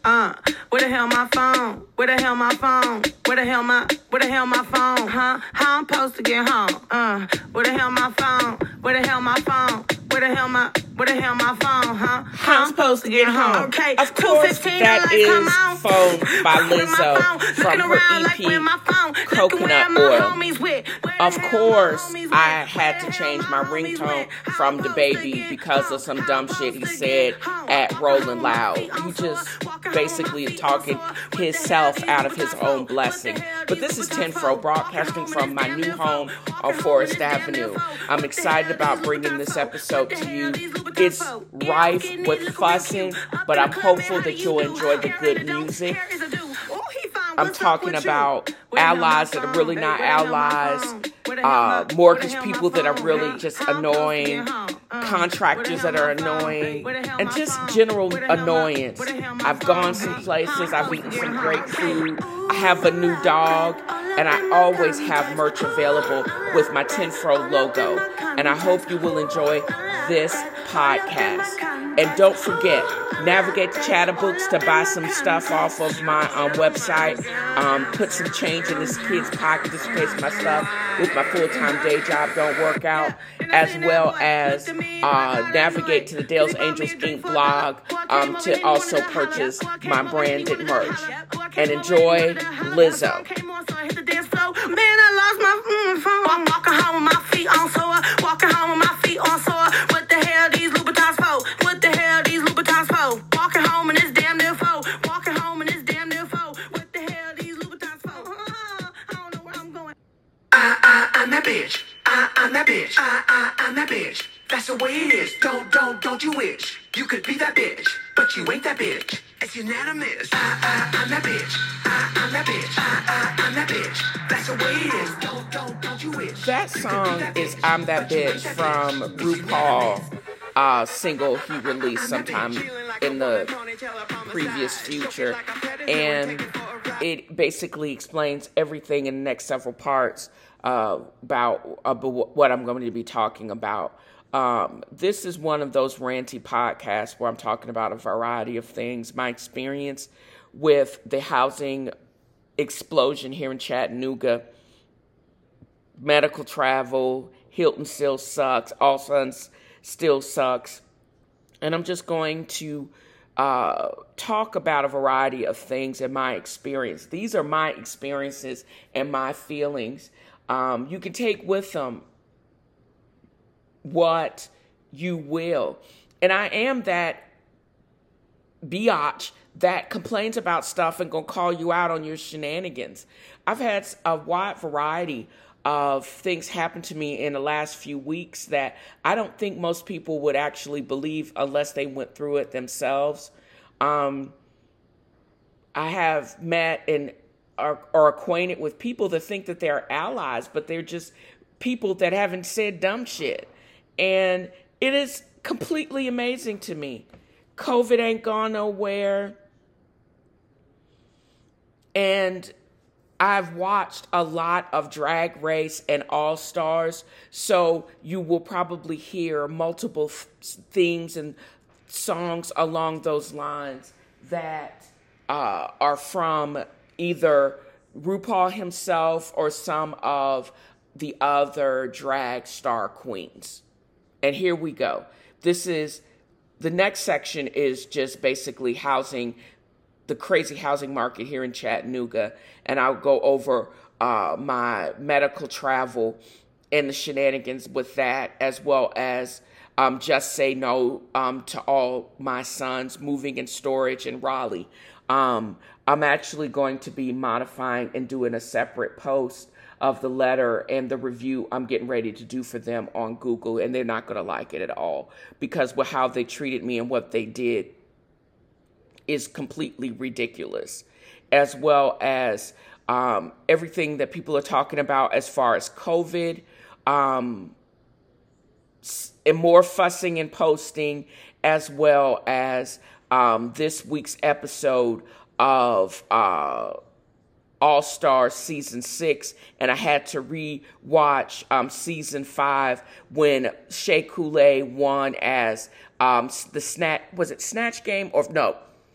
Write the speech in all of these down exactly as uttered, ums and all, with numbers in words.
Uh, where the hell my phone? Where the hell my phone? Where the hell my, where the hell my phone? Huh? How I'm supposed to get home? Uh, where the hell my phone? Where the hell my phone? Where the hell my, where the hell my phone? Huh? How I'm supposed to get home? Okay, of course, that is Phone by Lizzo from her E P, Coconut Oil. Of course, I had to change my ringtone from the baby because of some dumb shit he said at Rolling Loud. He just basically talking himself out of his own blessing. But this is Tenfro broadcasting from my new home on Forest Avenue. I'm excited about bringing this episode to you. It's rife with fussing, but I'm hopeful that you'll enjoy the good music. I'm talking about allies that are really not allies, uh, mortgage people that are really just annoying, contractors that are annoying, and just general annoyance. I've gone some places, I've eaten some great food, I have a new dog, and I always have merch available with my Tenfro logo. And I hope you will enjoy this podcast. And don't forget, navigate to Chatterbooks to buy some stuff off of my um, website. Um, put some change in this kid's pocket just in case my stuff with my full-time day job don't work out. As well as uh, navigate to the Dale's Angels Incorporated blog um, to also purchase my branded merch. And enjoy Lizzo. Man, I lost my mm, phone. I'm walking home with my feet on sore. Walking home with my feet on sore. What the hell these Louboutins for? What the hell these Louboutins for? Walking home in this damn near foe. Walking home in this damn near foe. What the hell these Louboutins for? Uh, I don't know where I'm going. I, I, I'm that bitch. I, I'm that bitch. I, I, I'm that bitch. That's the way it is. Don't, don't, don't you wish you could be that bitch, but you ain't that bitch. It's unanimous. I, I, I'm that bitch. I, I'm that bitch. I, I, I'm that bitch. That's the way it is. Don't, don't, don't you wish. That song is "I'm That Bitch" from RuPaul, uh, single he released sometime in the previous future, and it basically explains everything in the next several parts uh, about uh, what I'm going to be talking about. Um, this is one of those ranty podcasts where I'm talking about a variety of things. My experience with the housing explosion here in Chattanooga, medical travel, Hilton still sucks, All Suns still sucks. And I'm just going to uh, talk about a variety of things in my experience. These are my experiences and my feelings. Um, you can take with them what you will. And I am that biatch that complains about stuff and gonna call you out on your shenanigans. I've had a wide variety of things happen to me in the last few weeks that I don't think most people would actually believe unless they went through it themselves. Um, I have met and are, are acquainted with people that think that they're allies, but they're just people that haven't said dumb shit. And it is completely amazing to me. COVID ain't gone nowhere. And I've watched a lot of Drag Race and All Stars, so you will probably hear multiple th- themes and songs along those lines that uh, are from either RuPaul himself or some of the other drag star queens. And here we go. This is, the next section is just basically housing, the crazy housing market here in Chattanooga. And I'll go over uh, my medical travel and the shenanigans with that, as well as um, just say no um, to all my sons moving in storage in Raleigh. Um, I'm actually going to be modifying and doing a separate post of the letter and the review I'm getting ready to do for them on Google, and they're not going to like it at all because with how they treated me and what they did is completely ridiculous, as well as um, everything that people are talking about as far as COVID, um, and more fussing and posting, as well as um, this week's episode of uh, All Stars season six, and I had to re-watch um, season five when Shea Coulee won as um, the snatch. Was it Snatch Game or no?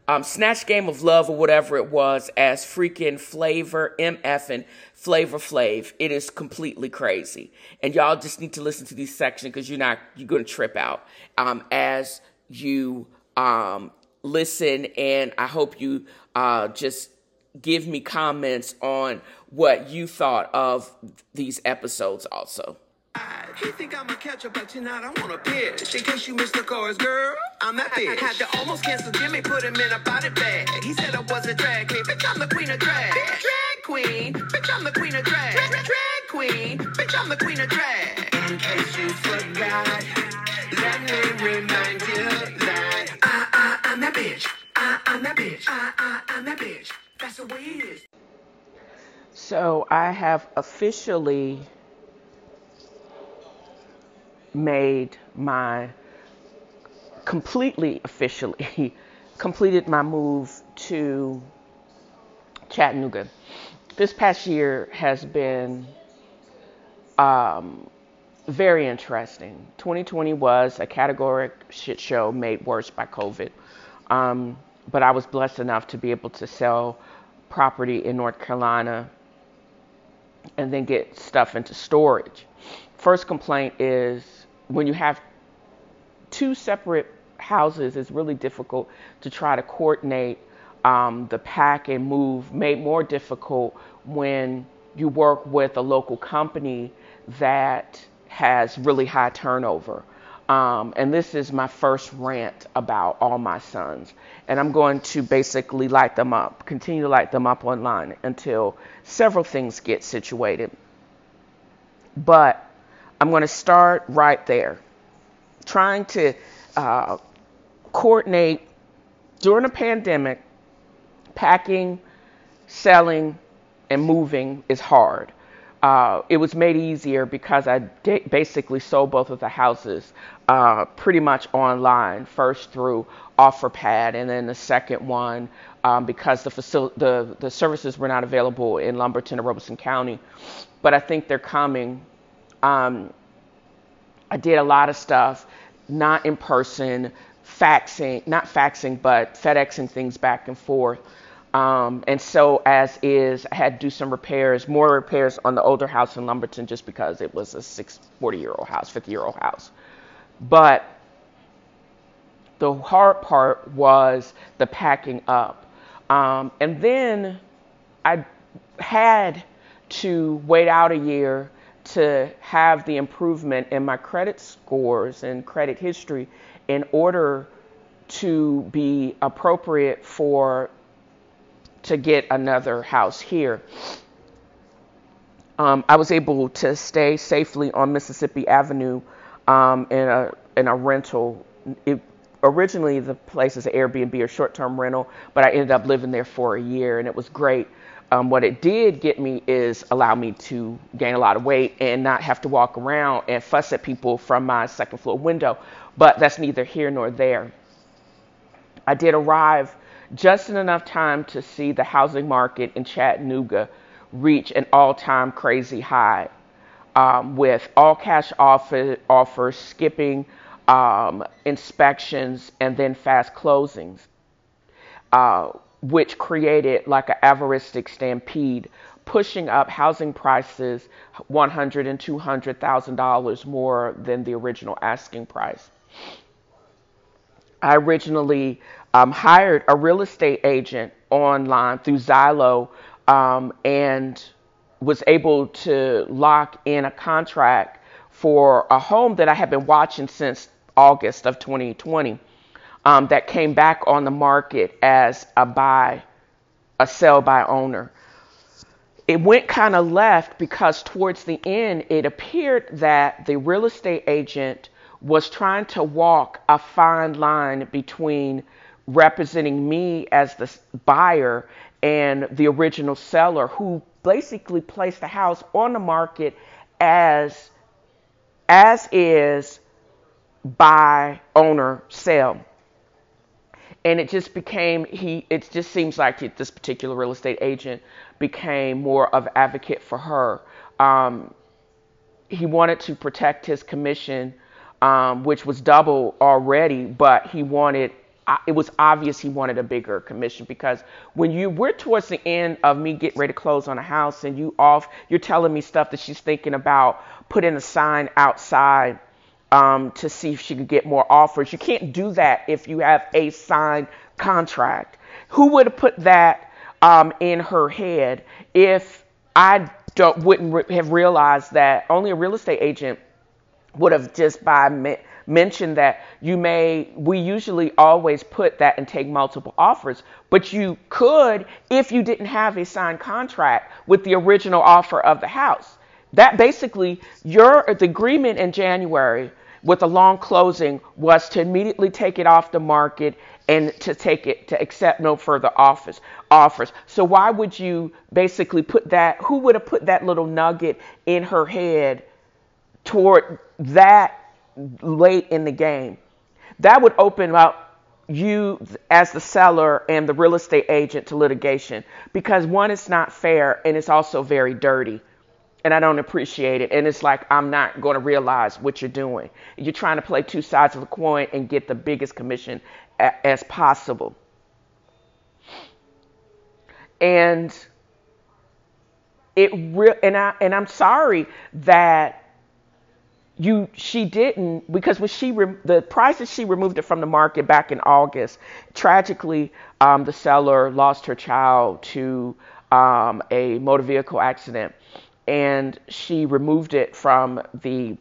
um, Snatch Game of Love or whatever it was as freaking Flavor, M F and Flavor Flav. It is completely crazy. And y'all just need to listen to these sections because you're not, you're going to trip out um, as you um, listen. And I hope you uh, just give me comments on what you thought of these episodes also. He think I'm a catcher, but tonight I want to pitch. In case you missed the chorus, girl, I'm that bitch. I had to almost cancel Jimmy, put him in a body bag. He said I was a drag queen, bitch, I'm the queen of drag. Drag queen, bitch, I'm the queen of drag. Drag queen, bitch, I'm the queen of drag. In case you forgot, let me remind you that I, I, I'm that bitch. I, I'm that bitch. I, I, I'm that bitch. That's the way it is. So I have officially made my completely officially completed my move to Chattanooga. This past year has been um, very interesting. twenty twenty was a categoric shit show made worse by COVID. Um, but I was blessed enough to be able to sell property in North Carolina and then get stuff into storage. First complaint is when you have two separate houses, it's really difficult to try to coordinate um, the pack and move, made more difficult when you work with a local company that has really high turnover. Um, and this is my first rant about all my sons. And I'm going to basically light them up, continue to light them up online until several things get situated. But I'm going to start right there. Trying to uh, coordinate during a pandemic, packing, selling, and moving is hard. Uh, it was made easier because I d- basically sold both of the houses uh, pretty much online, first through OfferPad, and then the second one um, because the, facil- the the services were not available in Lumberton or Robeson County. But I think they're coming. Um, I did a lot of stuff, not in person, faxing, not faxing, but FedExing things back and forth. Um, and so as is, I had to do some repairs, more repairs on the older house in Lumberton just because it was a six, forty-year-old house, fifty-year-old house. But the hard part was the packing up. Um, and then I had to wait out a year to have the improvement in my credit scores and credit history in order to be appropriate for to get another house here. Um, I was able to stay safely on Mississippi Avenue um, in a in a rental. It, originally, the place is an Airbnb or short-term rental, but I ended up living there for a year, and it was great. Um, what it did get me is allow me to gain a lot of weight and not have to walk around and fuss at people from my second floor window. But that's neither here nor there. I did arrive just in enough time to see the housing market in Chattanooga reach an all-time crazy high, um, with all cash offer, offers, skipping um, inspections, and then fast closings. Uh, which created like an avaristic stampede, pushing up housing prices one hundred thousand dollars and two hundred thousand dollars more than the original asking price. I originally um, hired a real estate agent online through Zillow um, and was able to lock in a contract for a home that I had been watching since August of twenty twenty. Um, that came back on the market as a buy, a sell by owner. It went kind of left because towards the end, it appeared that the real estate agent was trying to walk a fine line between representing me as the buyer and the original seller, who basically placed the house on the market as, as is, buy, owner, sell. And it just became, he, it just seems like it, this particular real estate agent became more of an advocate for her. Um, he wanted to protect his commission, um, which was double already, but he wanted uh, it was obvious he wanted a bigger commission, because when you we're towards the end of me getting ready to close on a house and you off, you're telling me stuff that she's thinking about putting a sign outside um, to see if she could get more offers. You can't do that if you have a signed contract. Who would have put that um, in her head if I don't wouldn't re- have realized that only a real estate agent would have just by me- mentioned that you may, we usually always put that and take multiple offers, but you could if you didn't have a signed contract with the original offer of the house. That basically, your the agreement in January with a long closing was to immediately take it off the market and to take it to accept no further offers offers. So why would you basically put that, who would have put that little nugget in her head toward that late in the game? That would open up you as the seller and the real estate agent to litigation, because one, it's not fair, and it's also very dirty. And I don't appreciate it. And it's like, I'm not going to realize what you're doing. You're trying to play two sides of the coin and get the biggest commission a- as possible. And it re- and I and I'm sorry that you she didn't, because when she re- the price that she removed it from the market back in August, tragically, um, the seller lost her child to um, a motor vehicle accident. And she removed it from the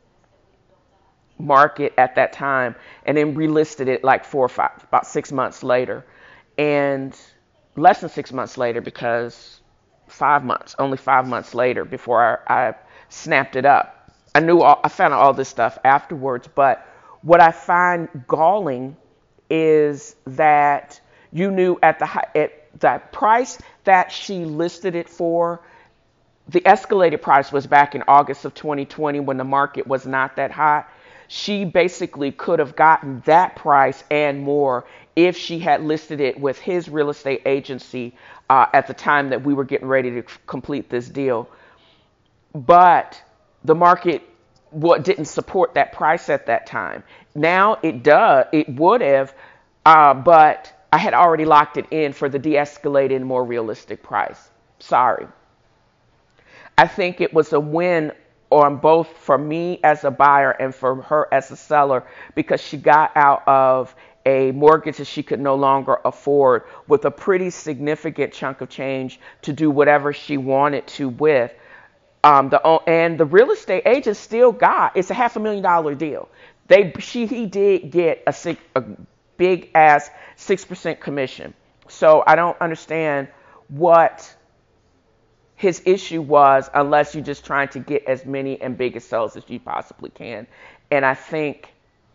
market at that time and then relisted it like four or five, about six months later. And less than six months later, because five months, only five months later before I, I snapped it up. I knew, all, I found out all this stuff afterwards. But what I find galling is that you knew at the, at the price that she listed it for, the escalated price was back in August of twenty twenty when the market was not that hot. She basically could have gotten that price and more if she had listed it with his real estate agency uh, at the time that we were getting ready to complete this deal. But the market what didn't support that price at that time. Now it does. It would have, uh, but I had already locked it in for the de-escalated, more realistic price. Sorry. I think it was a win on both for me as a buyer and for her as a seller, because she got out of a mortgage that she could no longer afford with a pretty significant chunk of change to do whatever she wanted to with. Um, the and the real estate agent still got, it's a half a million dollar deal. They she he did get a, six, a big ass six percent commission. So I don't understand what his issue was, unless you're just trying to get as many and big sales as you possibly can. And I think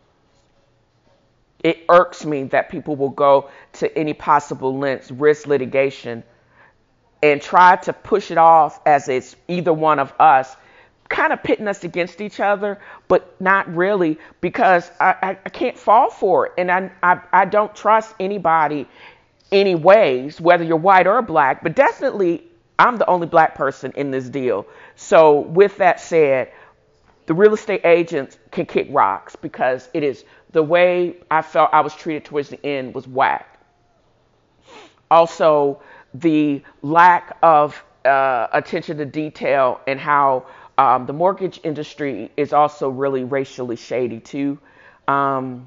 it irks me that people will go to any possible lengths, risk litigation, and try to push it off as it's either one of us, kind of pitting us against each other, but not really, because I, I, I can't fall for it. And I, I, I don't trust anybody anyways, whether you're white or black, but definitely I'm the only black person in this deal. So with that said, the real estate agents can kick rocks, because it is the way I felt I was treated towards the end was whack. Also, the lack of uh, attention to detail and how um, the mortgage industry is also really racially shady too. Um,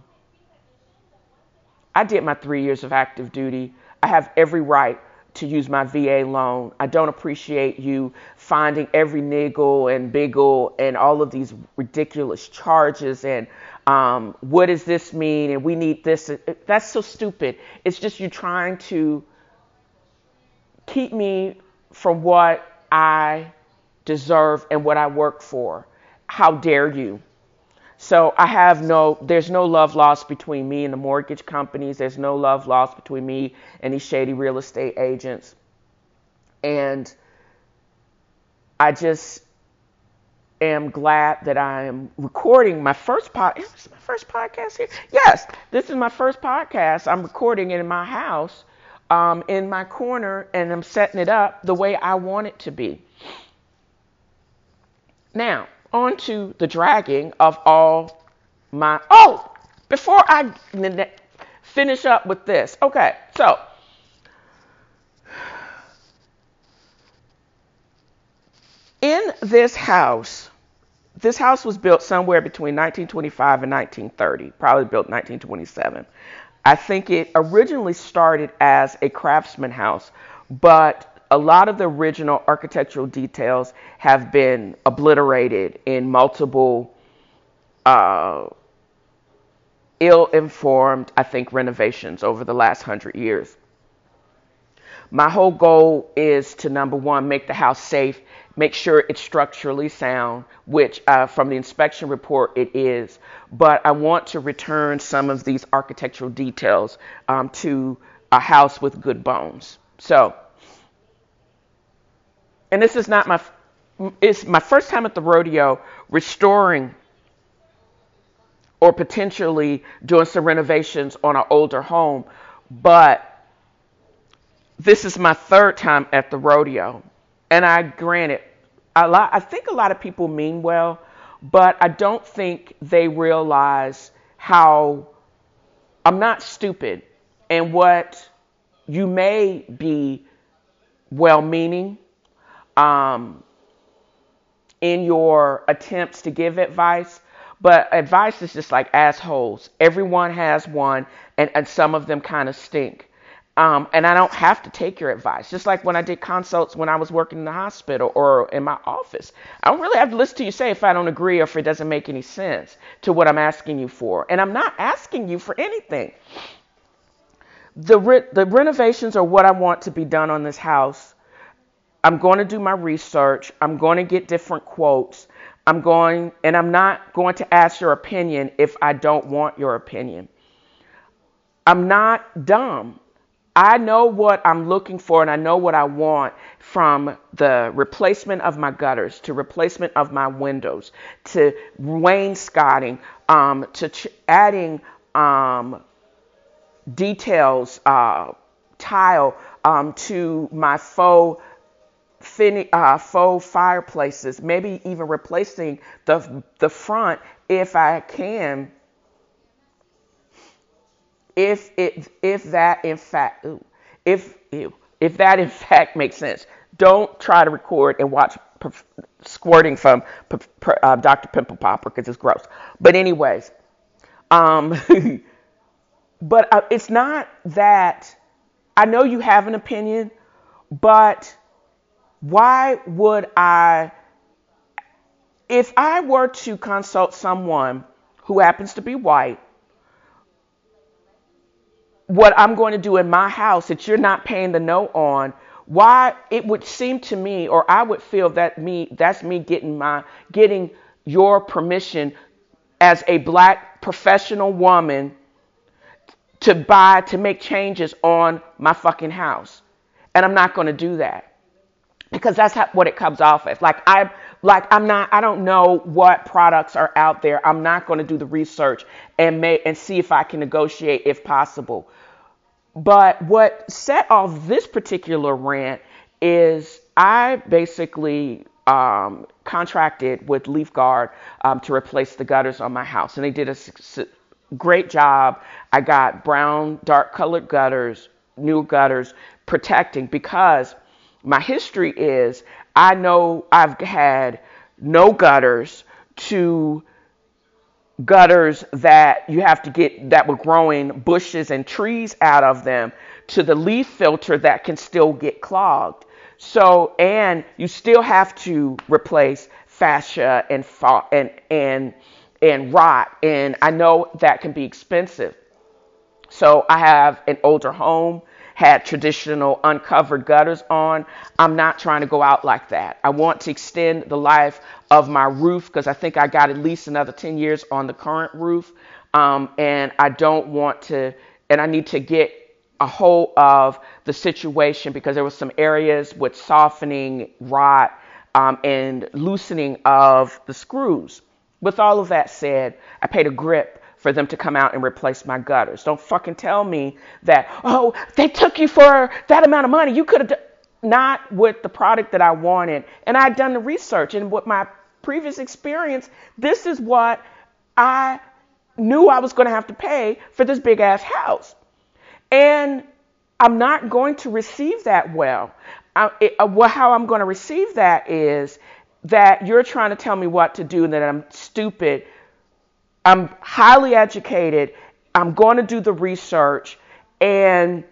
I did my three years of active duty. I have every right to use my V A loan. I don't appreciate you finding every niggle and biggle and all of these ridiculous charges and um, what does this mean? And we need this. That's so stupid. It's just you trying to keep me from what I deserve and what I work for. How dare you? So I have no, there's no love lost between me and the mortgage companies. There's no love lost between me and these shady real estate agents. And I just am glad that I am recording my first pod. Is this my first podcast here? Yes, this is my first podcast. I'm recording it in my house, um, in my corner, and I'm setting it up the way I want it to be. Now, on to the dragging of all my, oh, before I finish up with this. Okay, so in this house, this house was built somewhere between nineteen twenty-five and nineteen thirty, probably built nineteen twenty-seven. I think it originally started as a craftsman house, but a lot of the original architectural details have been obliterated in multiple uh, ill-informed, I think, renovations over the last hundred years. My whole goal is to, number one, make the house safe, make sure it's structurally sound, which uh, from the inspection report it is. But I want to return some of these architectural details um, to a house with good bones. So, and this is not my, it's my first time at the rodeo restoring or potentially doing some renovations on an older home, but this is my third time at the rodeo. And I granted, a lot, I think a lot of people mean well, but I don't think they realize how I'm not stupid, and what you may be well-meaning um, in your attempts to give advice, but advice is just like assholes. Everyone has one, and, and some of them kind of stink. Um, and I don't have to take your advice. Just like when I did consults when I was working in the hospital or in my office. I don't really have to listen to you say if I don't agree or if it doesn't make any sense to what I'm asking you for. And I'm not asking you for anything. The, re- the renovations are what I want to be done on this house. I'm going to do my research. I'm going to get different quotes. I'm going, and I'm not going to ask your opinion if I don't want your opinion. I'm not dumb. I know what I'm looking for, and I know what I want, from the replacement of my gutters to replacement of my windows to wainscoting, um, to ch- adding um, details, uh, tile um, to my faux fin- uh, faux fireplaces, maybe even replacing the the front if I can. If it, if that in fact, if if that in fact makes sense, don't try to record and watch p- squirting from p- p- uh, Doctor Pimple Popper because it's gross. But anyways, um, but uh, it's not that. I know you have an opinion, but why would I? If I were to consult someone who happens to be white, what I'm going to do in my house that you're not paying the note on, why it would seem to me, or I would feel that me, that's me getting my, getting your permission as a black professional woman to buy, to make changes on my fucking house. And I'm not going to do that because that's how, what it comes off as. Like I, like I'm not, I don't know what products are out there. I'm not going to do the research and make, and see if I can negotiate if possible. But what set off this particular rant is I basically um, contracted with Leaf Guard um, to replace the gutters on my house. And they did a su- great job. I got brown, dark colored gutters, new gutters, protecting, because my history is I know I've had no gutters to gutters that you have to get, that were growing bushes and trees out of them, to the leaf filter that can still get clogged. So, and you still have to replace fascia and fa- and and and rot, and I know that can be expensive. So I have an older home, had traditional uncovered gutters on. I'm not trying to go out like that. I want to extend the life of my roof because I think I got at least another ten years on the current roof. Um, and I don't want to, and I need to get a hold of the situation because there were some areas with softening, rot, um, and loosening of the screws. With all of that said, I paid a grip for them to come out and replace my gutters. Don't fucking tell me that, oh, they took you for that amount of money. You could have done, not with the product that I wanted. And I'd done the research, and with my previous experience, this is what I knew I was going to have to pay for this big ass house. And I'm not going to receive that well. I, it, uh, well how I'm going to receive that is that you're trying to tell me what to do and that I'm stupid. I'm highly educated. I'm going to do the research. And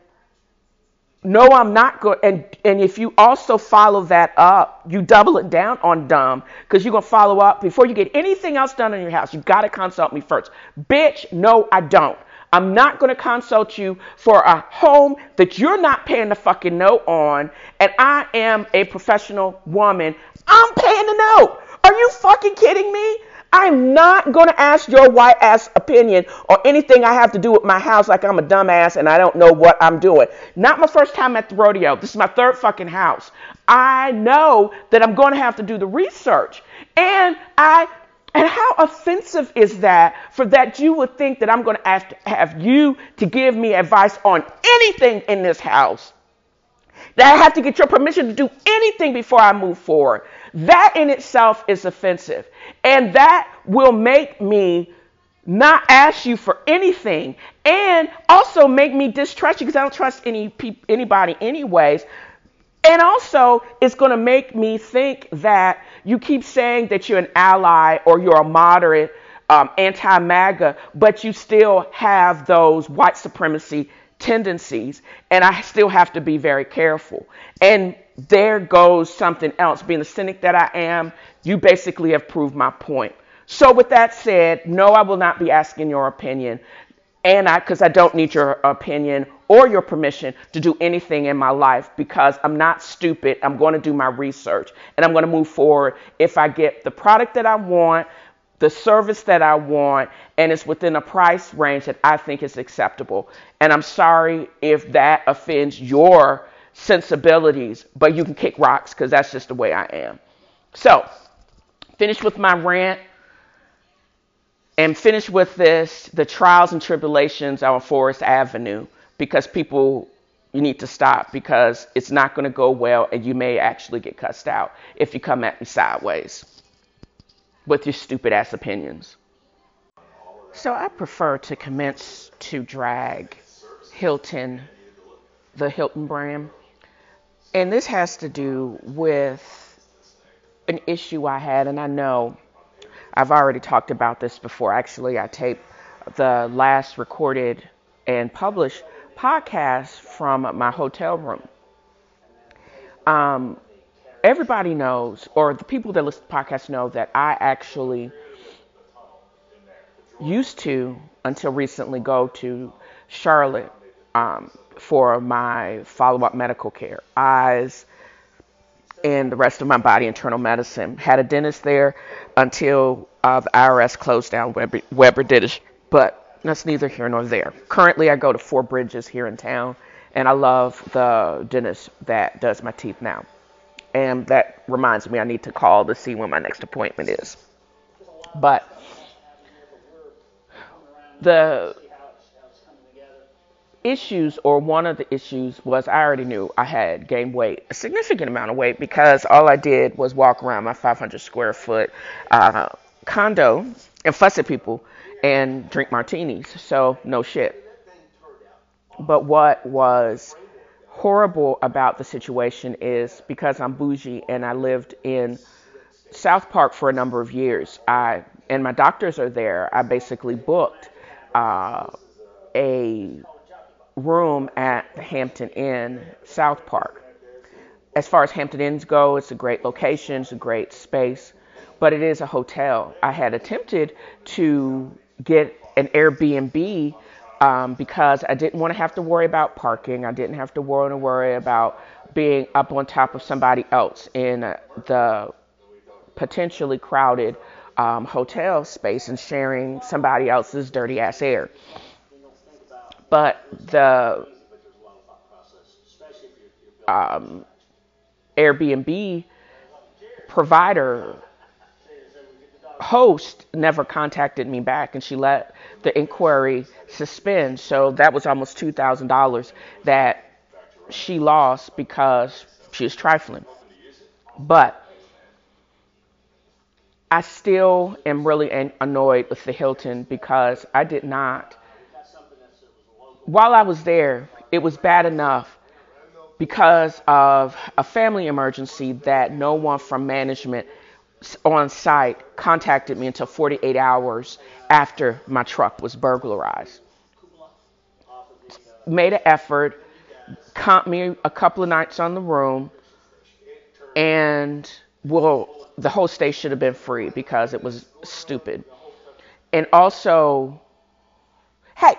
no, I'm not going. And, and if you also follow that up, you double it down on dumb, because you're going to follow up before you get anything else done in your house. You got to consult me first. Bitch, no, I don't. I'm not going to consult you for a home that you're not paying the fucking note on. And I am a professional woman. I'm paying the note. Are you fucking kidding me? I'm not going to ask your white ass opinion or anything I have to do with my house like I'm a dumbass and I don't know what I'm doing. Not my first time at the rodeo. This is my third fucking house. I know that I'm going to have to do the research. And I And how offensive is that for that you would think that I'm going to have to have you to give me advice on anything in this house? That I have to get your permission to do anything before I move forward. That in itself is offensive. And that will make me not ask you for anything. And also make me distrust you because I don't trust any pe- anybody anyways. And also, it's going to make me think that you keep saying that you're an ally or you're a moderate, um, anti-MAGA, but you still have those white supremacy tendencies. And I still have to be very careful. And there goes something else. Being the cynic that I am, you basically have proved my point. So with that said, no, I will not be asking your opinion. And I, because I don't need your opinion or your permission to do anything in my life, because I'm not stupid. I'm going to do my research and I'm going to move forward if I get the product that I want, the service that I want, and it's within a price range that I think is acceptable. And I'm sorry if that offends your sensibilities, but you can kick rocks because that's just the way I am. So, finish with my rant. And finish with this, the trials and tribulations on Forest Avenue, because people, you need to stop, because it's not going to go well and you may actually get cussed out if you come at me sideways with your stupid ass opinions. So I prefer to commence to drag Hilton, the Hilton brand. And this has to do with an issue I had, and I know I've already talked about this before. Actually, I taped the last recorded and published podcast from my hotel room. Um, everybody knows, or the people that listen to podcasts know, that I actually used to, until recently, go to Charlotte um, for my follow-up medical care, eyes, and the rest of my body, internal medicine. Had a dentist there until uh, the I R S closed down Weber, Weber Dentist, but that's neither here nor there. Currently, I go to Four Bridges here in town, and I love the dentist that does my teeth now. And that reminds me I need to call to see when my next appointment is. But the issues, or one of the issues, was I already knew I had gained weight, a significant amount of weight, because all I did was walk around my five hundred square foot uh, condo and fuss at people and drink martinis. So no shit. But what was horrible about the situation is, because I'm bougie and I lived in South Park for a number of years, I and my doctors are there, I basically booked uh, a room at the Hampton Inn, South Park. As far as Hampton Inns go, it's a great location, it's a great space, but it is a hotel. I had attempted to get an Airbnb um, because I didn't want to have to worry about parking. I didn't have to worry, to worry about being up on top of somebody else in uh, the potentially crowded um, hotel space and sharing somebody else's dirty ass air. But the um, Airbnb provider host never contacted me back, and she let the inquiry suspend. So that was almost two thousand dollars that she lost because she was trifling. But I still am really an- annoyed with the Hilton, because I did not while I was there, it was bad enough because of a family emergency that no one from management on site contacted me until forty-eight hours after my truck was burglarized. Made an effort, comped me a couple of nights on the room, and well, the whole stay should have been free because it was stupid. And also, hey,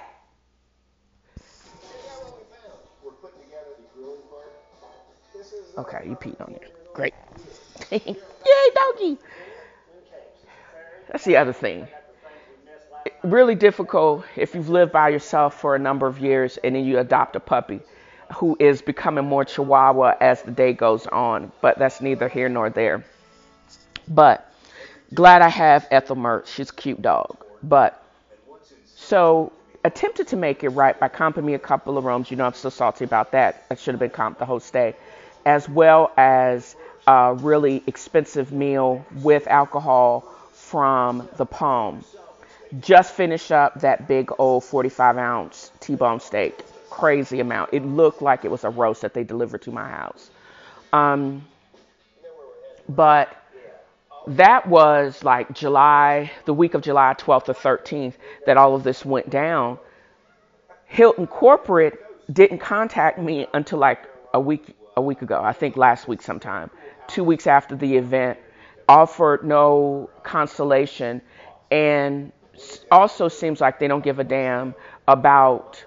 okay, you peed on there. Great. Yay, doggy. That's the other thing. Really difficult if you've lived by yourself for a number of years and then you adopt a puppy who is becoming more chihuahua as the day goes on. But that's neither here nor there. But glad I have Ethel Mertz. She's a cute dog. But so attempted to make it right by comping me a couple of rooms. You know, I'm so salty about that. I should have been comped the whole stay, as well as a really expensive meal with alcohol from the Palm. Just finished up that big old forty-five ounce T-bone steak. Crazy amount. It looked like it was a roast that they delivered to my house. Um, but that was like July, the week of July twelfth or thirteenth that all of this went down. Hilton Corporate didn't contact me until like a week, a week ago. I think last week sometime, two weeks after the event, offered no consolation, and also seems like they don't give a damn about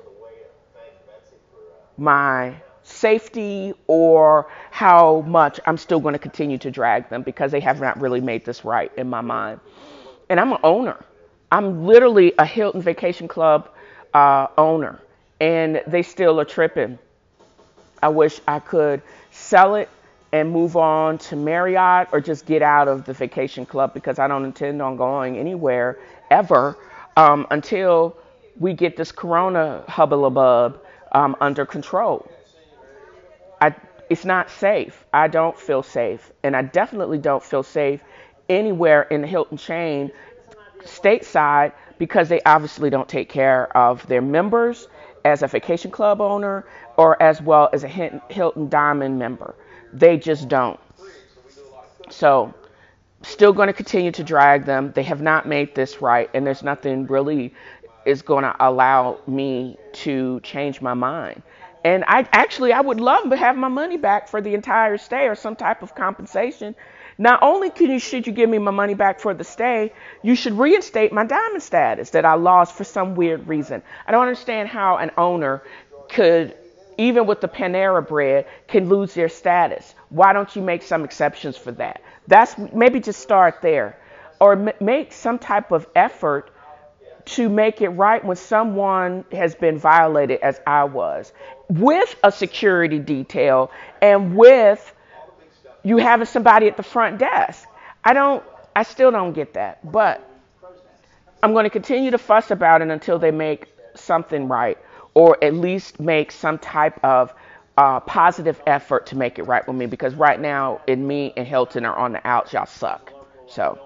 my safety or how much I'm still going to continue to drag them because they have not really made this right in my mind. And I'm an owner. I'm literally a Hilton Vacation Club uh, owner, and they still are tripping. I wish I could sell it and move on to Marriott or just get out of the vacation club because I don't intend on going anywhere ever um, until we get this corona hubbalabub um, under control. I, it's not safe. I don't feel safe. And I definitely don't feel safe anywhere in the Hilton chain stateside because they obviously don't take care of their members as a vacation club owner or as well as a Hilton Diamond member. They just don't. So still going to continue to drag them. They have not made this right, and there's nothing really is going to allow me to change my mind. And I actually, I would love to have my money back for the entire stay or some type of compensation. Not only can you, should you give me my money back for the stay, you should reinstate my diamond status that I lost for some weird reason. I don't understand how an owner could, even with the Panera Bread, can lose their status. Why don't you make some exceptions for that? That's maybe just start there, or m- make some type of effort to make it right when someone has been violated, as I was, with a security detail and with you having somebody at the front desk. I don't, I still don't get that, but I'm going to continue to fuss about it until they make something right, or at least make some type of uh, positive effort to make it right with me, because right now, in me and Hilton are on the outs. Y'all suck. So,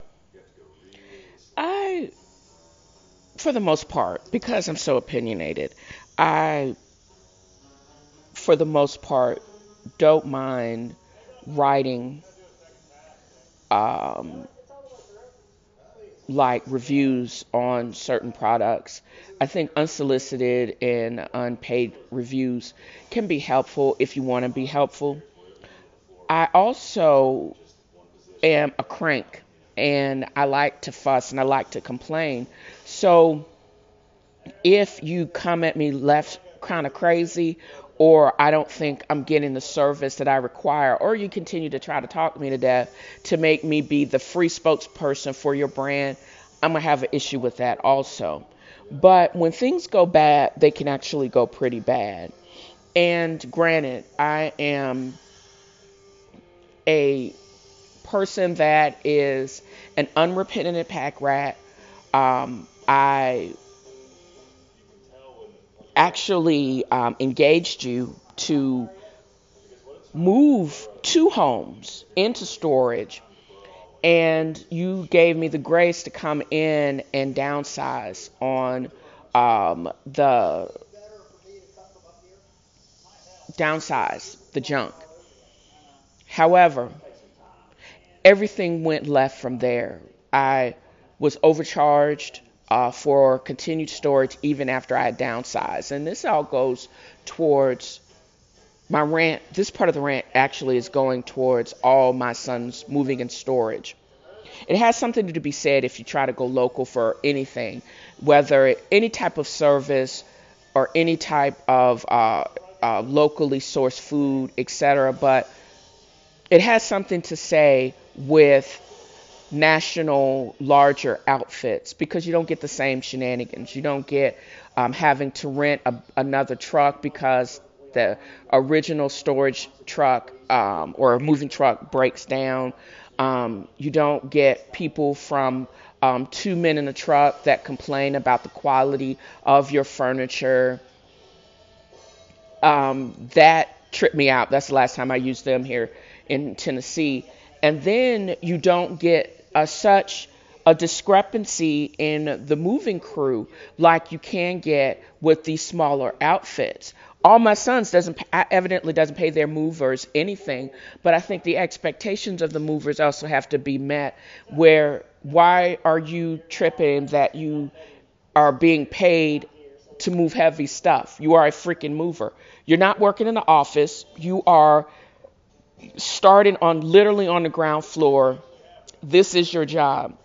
I, for the most part, because I'm so opinionated, I, for the most part, don't mind writing um, like reviews on certain products. I think unsolicited and unpaid reviews can be helpful if you want to be helpful. I also am a crank, and I like to fuss and I like to complain. So if you come at me left kind of crazy, or I don't think I'm getting the service that I require, or you continue to try to talk me to death to make me be the free spokesperson for your brand, I'm going to have an issue with that also. But when things go bad, they can actually go pretty bad. And granted, I am a person that is an unrepentant pack rat. Um, I actually um, engaged you to move two homes into storage, and you gave me the grace to come in and downsize on um, the downsize the junk. However, everything went left from there. I was overcharged uh, for continued storage even after I had downsized. And this all goes towards my rant. This part of the rant actually is going towards all my sons moving in storage. It has something to be said if you try to go local for anything, whether it, any type of service or any type of uh, uh, locally sourced food, et cetera. But it has something to say with national larger outfits because you don't get the same shenanigans. You don't get um, having to rent a, another truck because the original storage truck um, or a moving truck breaks down. Um, you don't get people from um, two men in a truck that complain about the quality of your furniture. Um, that tripped me out. That's the last time I used them here in Tennessee. And then you don't get uh, such a discrepancy in the moving crew like you can get with these smaller outfits. All My Sons doesn't evidently doesn't pay their movers anything, but I think the expectations of the movers also have to be met. Where why are you tripping that you are being paid to move heavy stuff? You are a freaking mover. You're not working in the office. You are starting on literally on the ground floor. This is your job.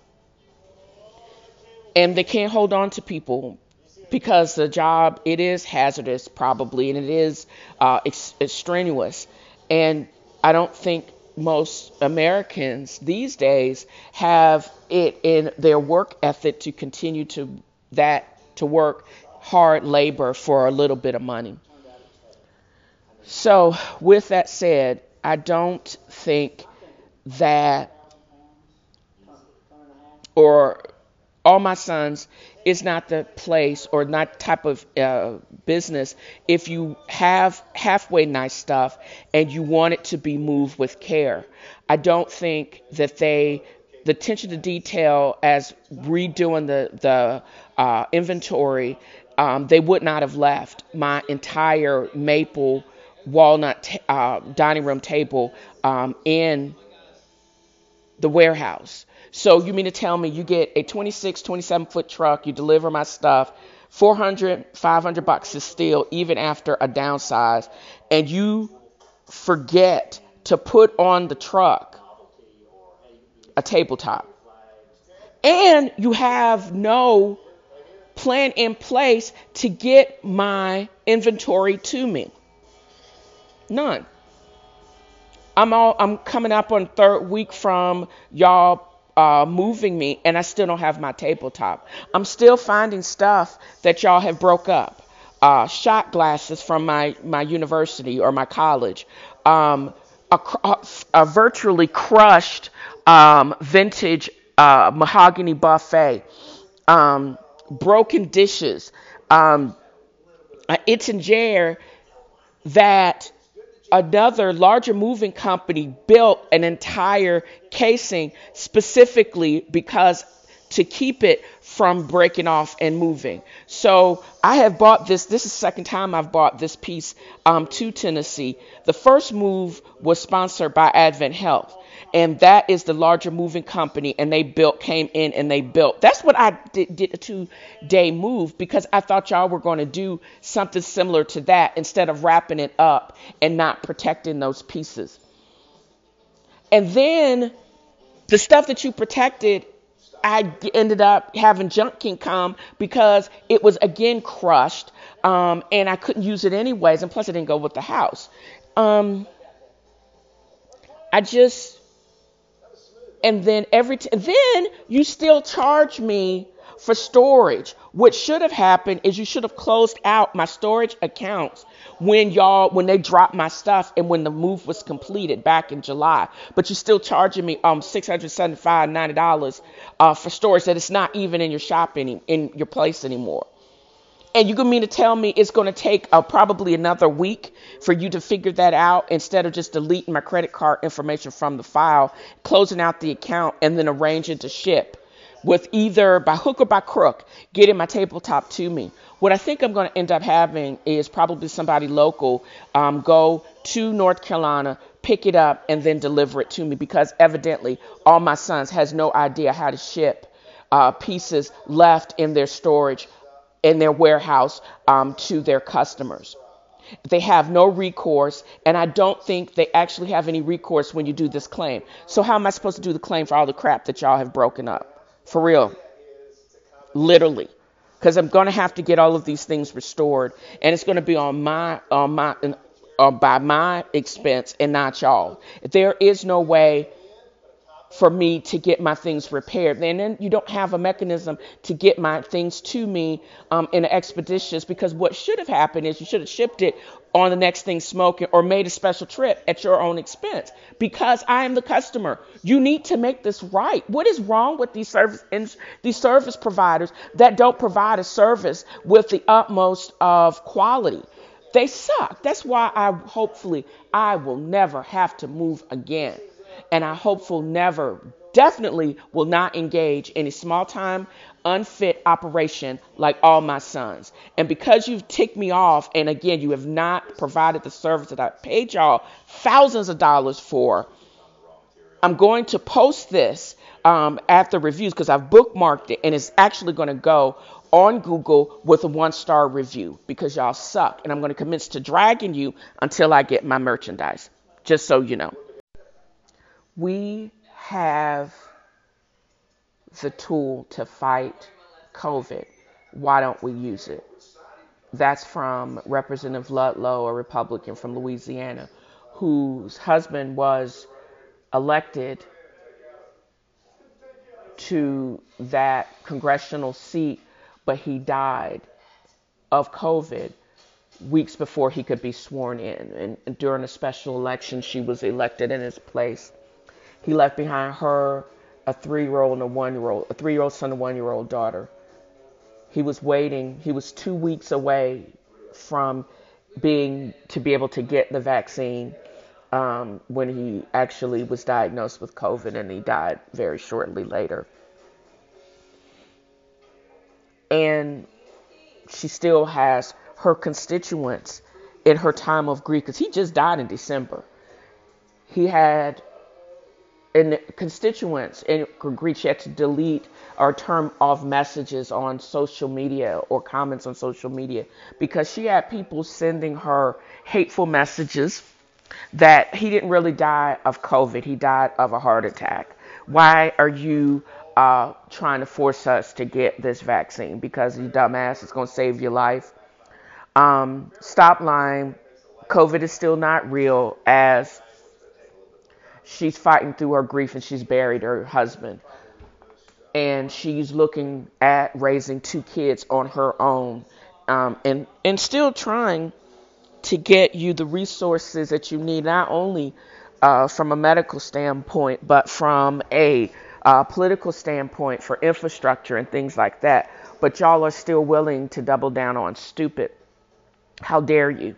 And they can't hold on to people because the job, it is hazardous probably, and it is uh, ex- strenuous. And I don't think most Americans these days have it in their work ethic to continue to that to work hard labor for a little bit of money. So with that said, I don't think that or All My Sons is not the place or not type of uh, business if you have halfway nice stuff and you want it to be moved with care. I don't think that they, the attention to detail as redoing the, the uh, inventory, um, they would not have left my entire maple walnut t- uh, dining room table um, in the warehouse. So you mean to tell me you get a twenty-six, twenty-seven foot truck, you deliver my stuff, four hundred, five hundred bucks is still even after a downsize, and you forget to put on the truck a tabletop. And you have no plan in place to get my inventory to me. None. I'm all I'm coming up on third week from y'all uh, moving me, and I still don't have my tabletop. I'm still finding stuff that y'all have broke up. Uh, shot glasses from my, my university or my college. Um, a, a, a virtually crushed um, vintage uh, mahogany buffet. Um, broken dishes. Um, an Ittinger that another larger moving company built an entire casing specifically because to keep it from breaking off and moving. So I have bought this. This is the second time I've bought this piece um, to Tennessee. The first move was sponsored by Advent Health. And that is the larger moving company, and they built, came in and they built. That's what I did, did a two-day move because I thought y'all were going to do something similar to that instead of wrapping it up and not protecting those pieces. And then the stuff that you protected, I ended up having Junk King come because it was again crushed, um, and I couldn't use it anyways, and plus it didn't go with the house. Um, I just... And then every t- then you still charge me for storage. What should have happened is you should have closed out my storage accounts when y'all when they dropped my stuff and when the move was completed back in July. But you're still charging me um six hundred seventy-five dollars, ninety dollars uh, for storage that it's not even in your shop any in your place anymore. And you can mean to tell me it's going to take uh, probably another week for you to figure that out instead of just deleting my credit card information from the file, closing out the account, and then arranging to ship with either by hook or by crook, getting my tabletop to me. What I think I'm going to end up having is probably somebody local um, go to North Carolina, pick it up, and then deliver it to me, because evidently All My Sons has no idea how to ship uh, pieces left in their storage, in their warehouse, um, to their customers. They have no recourse, and I don't think they actually have any recourse when you do this claim. So how am I supposed to do the claim for all the crap that y'all have broken up? For real. Literally. Because I'm going to have to get all of these things restored, and it's going to be on my, on my, uh, by my expense and not y'all. There is no way for me to get my things repaired. And then you don't have a mechanism to get my things to me um, in an expeditious, because what should have happened is you should have shipped it on the next thing smoking, or made a special trip at your own expense, because I am the customer. You need to make this right. What is wrong with these service in, these service providers that don't provide a service with the utmost of quality? They suck. That's why I hopefully I will never have to move again. And I hopefully never, definitely will not engage in a small time, unfit operation like All My Sons. And because you've ticked me off, and again, you have not provided the service that I paid y'all thousands of dollars for, I'm going to post this um, at the reviews, because I've bookmarked it, and it's actually going to go on Google with a one-star review, because y'all suck. And I'm going to commit to dragging you until I get my merchandise, just so you know. We have the tool to fight COVID. Why don't we use it? That's from Representative Ludlow, a Republican from Louisiana, whose husband was elected to that congressional seat, but he died of COVID weeks before he could be sworn in. And during a special election, she was elected in his place. He left behind her a three-year-old and a one-year-old, a three-year-old son and a one-year-old daughter. He was waiting. He was two weeks away from being to be able to get the vaccine um, when he actually was diagnosed with COVID, and he died very shortly later. And she still has her constituents in her time of grief, because he just died in December. He had and constituents in grief. She had to delete or turn off messages on social media or comments on social media, because she had people sending her hateful messages that he didn't really die of COVID. He died of a heart attack. Why are you uh, trying to force us to get this vaccine? Because you dumbass, it's going to save your life. Um, stop lying. COVID is still not real, as she's fighting through her grief, and she's buried her husband. And she's looking at raising two kids on her own, um, and, and still trying to get you the resources that you need, not only uh, from a medical standpoint, but from a uh, political standpoint for infrastructure and things like that. But y'all are still willing to double down on stupid. How dare you?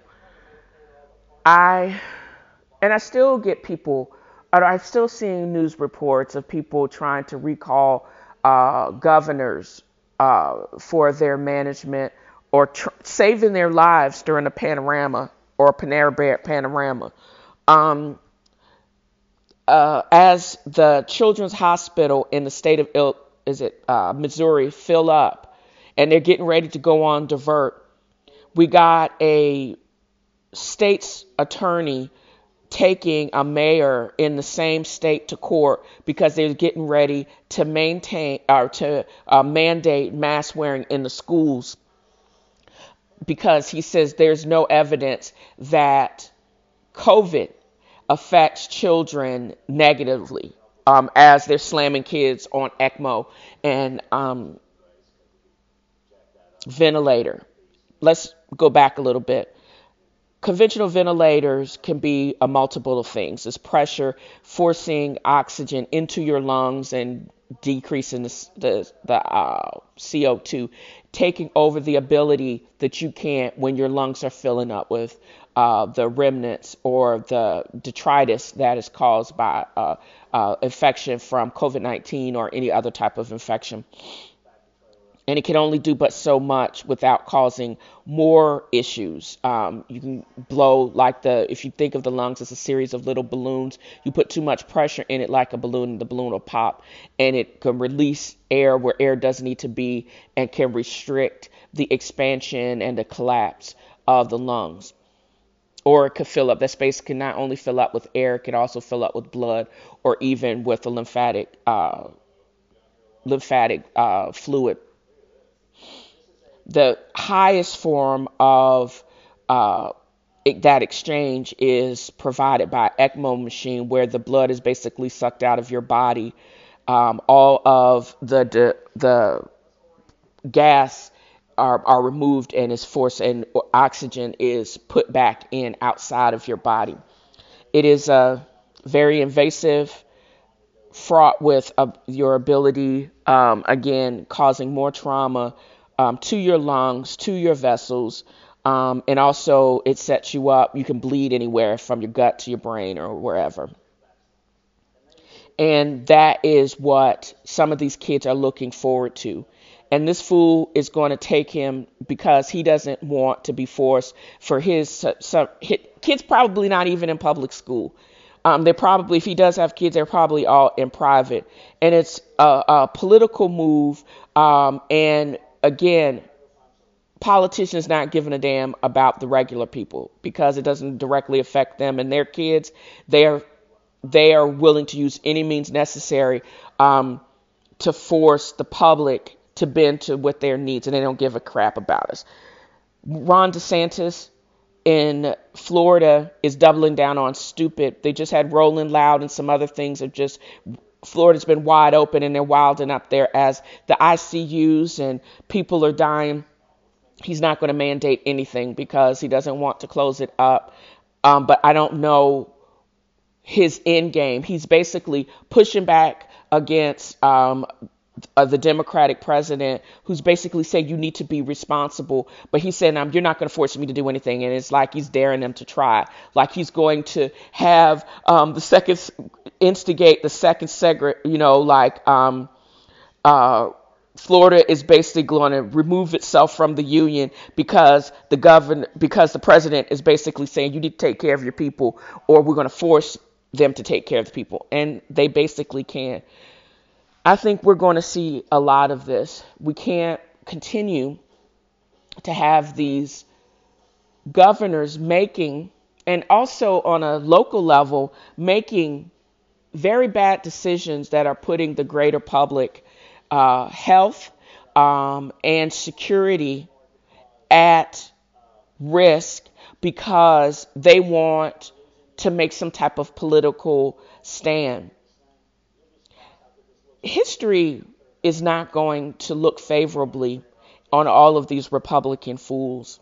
I, and I still get people, I'm still seeing news reports of people trying to recall uh, governors uh, for their management, or tr- saving their lives during a panorama or a Panera panorama. Um, uh, as the Children's Hospital in the state of Il- is it uh, Missouri fill up, and they're getting ready to go on divert, we got a state's attorney taking a mayor in the same state to court because they're getting ready to maintain or to uh, mandate mask wearing in the schools, because he says there's no evidence that COVID affects children negatively um, as they're slamming kids on ECMO and um, ventilator. Let's go back a little bit. conventional ventilators can be a multiple of things. It's pressure forcing oxygen into your lungs and decreasing the the, the uh, C O two, taking over the ability that you can't when your lungs are filling up with uh, the remnants or the detritus that is caused by uh, uh, infection from COVID nineteen or any other type of infection. And it can only do but so much without causing more issues. Um, you can blow like the, if you think of the lungs as a series of little balloons, you put too much pressure in it like a balloon, and the balloon will pop, and it can release air where air doesn't need to be and can restrict the expansion and the collapse of the lungs. Or it could fill up. That space can not only fill up with air, it can also fill up with blood or even with the lymphatic, uh, lymphatic uh, fluid. The highest form of uh, that exchange is provided by ECMO machine, where the blood is basically sucked out of your body. Um, all of the, the the gas are are removed and is forced, and oxygen is put back in outside of your body. It is a very invasive, fraught with uh, your ability, um, again, causing more trauma Um, to your lungs, to your vessels, um, and also it sets you up. You can bleed anywhere from your gut to your brain or wherever. And that is what some of these kids are looking forward to. And this fool is going to take him because he doesn't want to be forced for his, some, his kids probably not even in public school. Um, they're probably, if he does have kids, they're probably all in private. And it's a, a political move. Um, and Again, politicians not giving a damn about the regular people because it doesn't directly affect them and their kids. They are they are willing to use any means necessary um, to force the public to bend to what their needs, and they don't give a crap about us. Ron DeSantis in Florida is doubling down on stupid. They just had Rolling Loud and some other things of just. Florida's been wide open and they're wilding up there as the I C Us and people are dying. He's not going to mandate anything because he doesn't want to close it up. Um, but I don't know his end game. He's basically pushing back against um, uh, the Democratic president, who's basically saying you need to be responsible. But he's saying, um, you're not going to force me to do anything. And it's like he's daring them to try. Like he's going to have um, the second... instigate the second segment, you know, like um, uh, Florida is basically going to remove itself from the union because the governor, because the president is basically saying you need to take care of your people or we're going to force them to take care of the people. And they basically can. I think we're going to see a lot of this. We can't continue to have these governors making, and also on a local level, making very bad decisions that are putting the greater public uh, health um, and security at risk because they want to make some type of political stand. History is not going to look favorably on all of these Republican fools.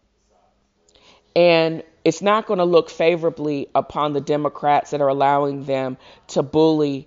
And it's not going to look favorably upon the Democrats that are allowing them to bully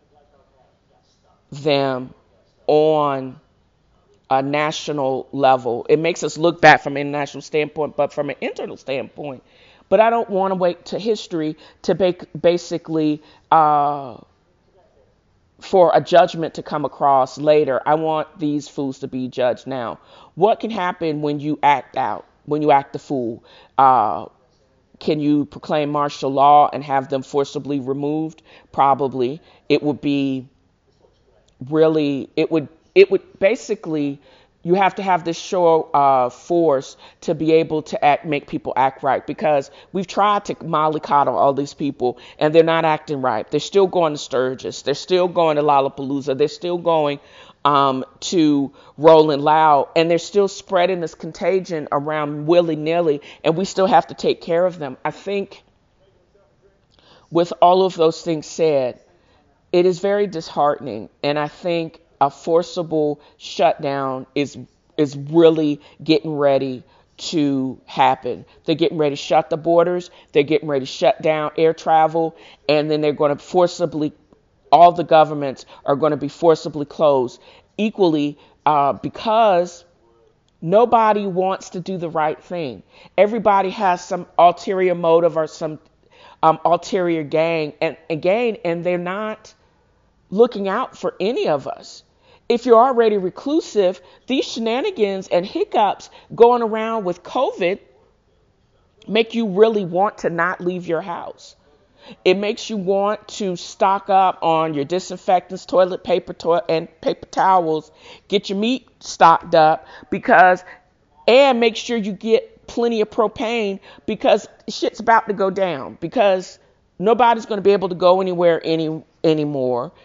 them on a national level. It makes us look bad from an international standpoint, but from an internal standpoint. But I don't want to wait to history to make basically uh, for a judgment to come across later. I want these fools to be judged now. What can happen when you act out, when you act the fool? Uh, Can you proclaim martial law and have them forcibly removed? Probably. It would be really, it would, it would basically, you have to have this show uh, force to be able to act, make people act right, because we've tried to mollycoddle all these people and they're not acting right. They're still going to Sturgis. They're still going to Lollapalooza. They're still going um, to Rolling Loud, and they're still spreading this contagion around willy-nilly, and we still have to take care of them. I think with all of those things said, it is very disheartening, and I think a forcible shutdown is is really getting ready to happen. They're getting ready to shut the borders. They're getting ready to shut down air travel. And then they're going to forcibly, all the governments are going to be forcibly closed equally uh, because nobody wants to do the right thing. Everybody has some ulterior motive or some um, ulterior gain and, and gain, and they're not looking out for any of us. If you're already reclusive, these shenanigans and hiccups going around with COVID make you really want to not leave your house. It makes you want to stock up on your disinfectants, toilet paper, to- and paper towels. Get your meat stocked up because, and make sure you get plenty of propane because shit's about to go down because nobody's going to be able to go anywhere any anymore.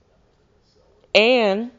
And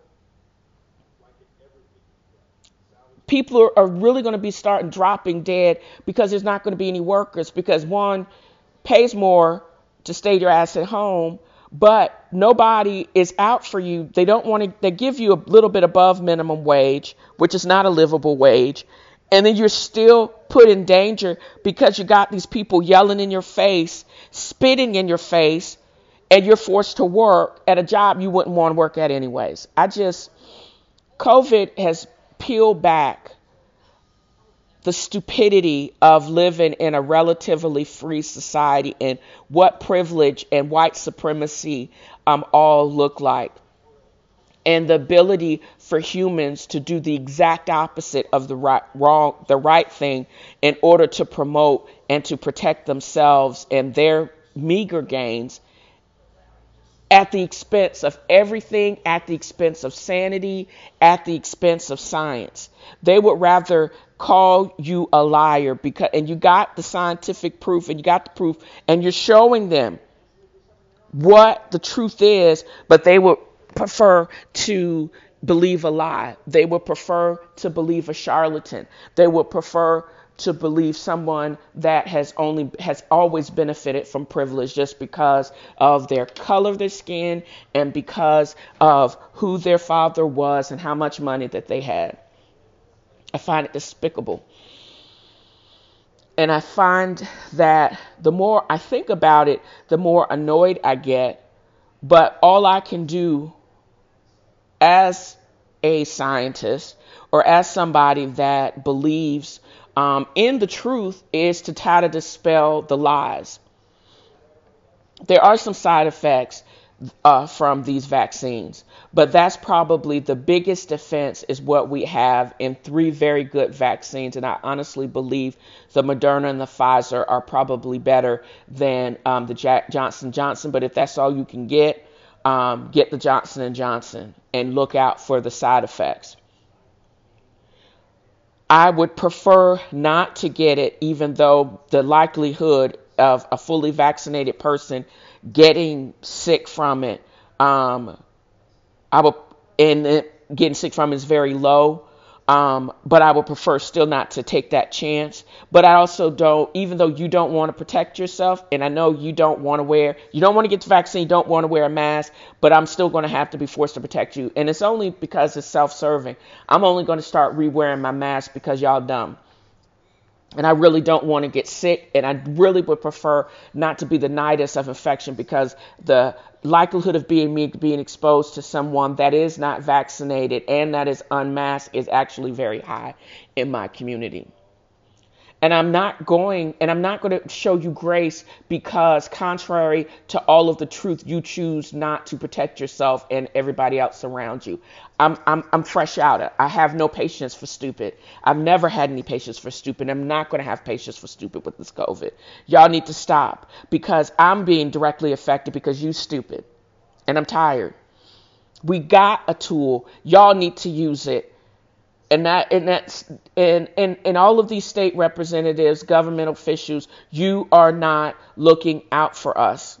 people are, are really going to be starting dropping dead because there's not going to be any workers because one pays more to stay your ass at home, but nobody is out for you. They don't want to, they give you a little bit above minimum wage, which is not a livable wage. And then you're still put in danger because you got these people yelling in your face, spitting in your face, and you're forced to work at a job you wouldn't want to work at anyways. I just, COVID has peeled back the stupidity of living in a relatively free society and what privilege and white supremacy um, all look like. And the ability for humans to do the exact opposite of the right, wrong, the right thing in order to promote and to protect themselves and their meager gains at the expense of everything, at the expense of sanity, at the expense of science. They would rather call you a liar because, and you got the scientific proof and you got the proof and you're showing them what the truth is, but they would prefer to believe a lie. They would prefer to believe a charlatan. They would prefer to believe someone that has only has always benefited from privilege just because of their color of their skin and because of who their father was and how much money that they had. I find it despicable. And I find that the more I think about it, the more annoyed I get. But all I can do as a scientist or as somebody that believes um, in the truth is to try to dispel the lies. There are some side effects uh, from these vaccines, but that's probably the biggest defense is what we have in three very good vaccines. And I honestly believe the Moderna and the Pfizer are probably better than um, the Jack Johnson Johnson. But if that's all you can get, um, get the Johnson and Johnson and look out for the side effects. I would prefer not to get it, even though the likelihood of a fully vaccinated person getting sick from it, um, I would, and it, getting sick from it is very low. Um, but I would prefer still not to take that chance. But I also don't, even though you don't want to protect yourself, and I know you don't want to wear, you don't want to get the vaccine, you don't want to wear a mask, but I'm still going to have to be forced to protect you. And it's only because it's self-serving. I'm only going to start re-wearing my mask because y'all dumb. And I really don't want to get sick, and I really would prefer not to be the nidus of infection because the likelihood of being me being exposed to someone that is not vaccinated and that is unmasked is actually very high in my community. And I'm not going, and I'm not going to show you grace because contrary to all of the truth, you choose not to protect yourself and everybody else around you. I'm I'm I'm fresh out of. I have no patience for stupid. I've never had any patience for stupid. I'm not going to have patience for stupid with this COVID. Y'all need to stop because I'm being directly affected because you stupid. And I'm tired. We got a tool. Y'all need to use it. And that, and that's, and, and, and all of these state representatives, government officials, you are not looking out for us.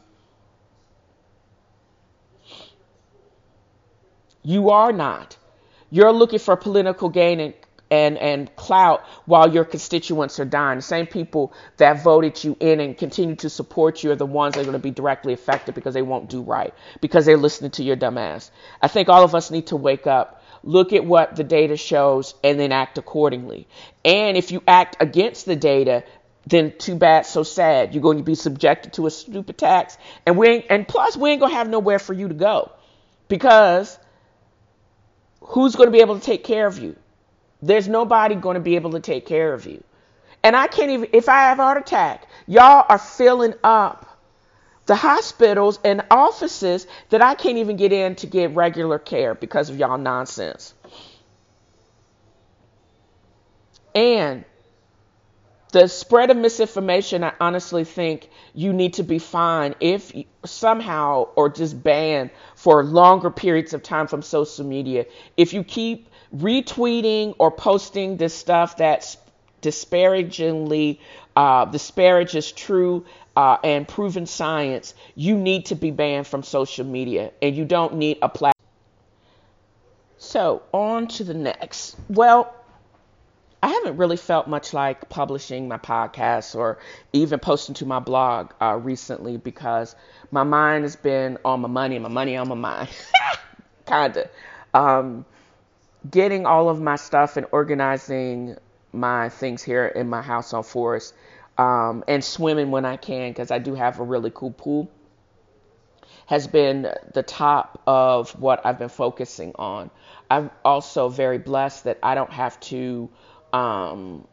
You are not. You're looking for political gain and, and, and clout while your constituents are dying. The same people that voted you in and continue to support you are the ones that are going to be directly affected because they won't do right, because they're listening to your dumb ass. I think all of us need to wake up. look at what the data shows and then act accordingly. And if you act against the data, then too bad, so sad. You're going to be subjected to a stupid tax. And we ain't, and plus we ain't going to have nowhere for you to go, because who's going to be able to take care of you? There's nobody going to be able to take care of you. And I can't even, if I have a heart attack, y'all are filling up the hospitals and offices that I can't even get in to get regular care because of y'all nonsense. And the spread of misinformation, I honestly think you need to be fined if you, somehow, or just banned for longer periods of time from social media. If you keep retweeting or posting this stuff that's disparagingly uh, disparages true uh, and proven science, you need to be banned from social media, and you don't need a platform. So on to the next. Well, I haven't really felt much like publishing my podcast or even posting to my blog uh, recently, because my mind has been on my money, my money on my mind, kinda. Um, getting all of my stuff and organizing my things here in my house on Forest, um, and swimming when I can, because I do have a really cool pool, has been the top of what I've been focusing on. I'm also very blessed that I don't have to, um,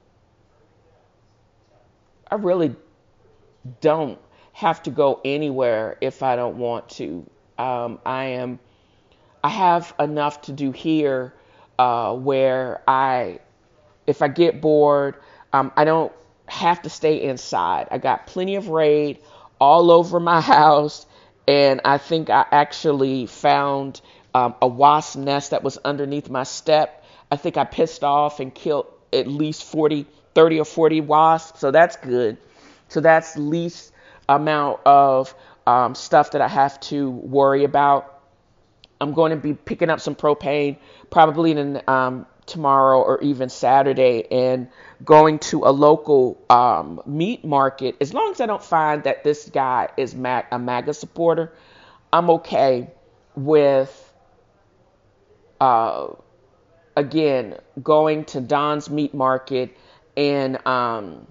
I really don't have to go anywhere if I don't want to. Um, I am, I have enough to do here uh, where I, if I get bored, um, I don't have to stay inside. I got plenty of Raid all over my house, and I think I actually found um, a wasp nest that was underneath my step. I think I pissed off and killed at least forty, thirty or forty wasps, so that's good. So that's least amount of um, stuff that I have to worry about. I'm going to be picking up some propane probably in um, tomorrow or even Saturday, and going to a local um, meat market. As long as I don't find that this guy is Mag- a MAGA supporter, I'm okay with, uh, again, going to Don's Meat Market and um,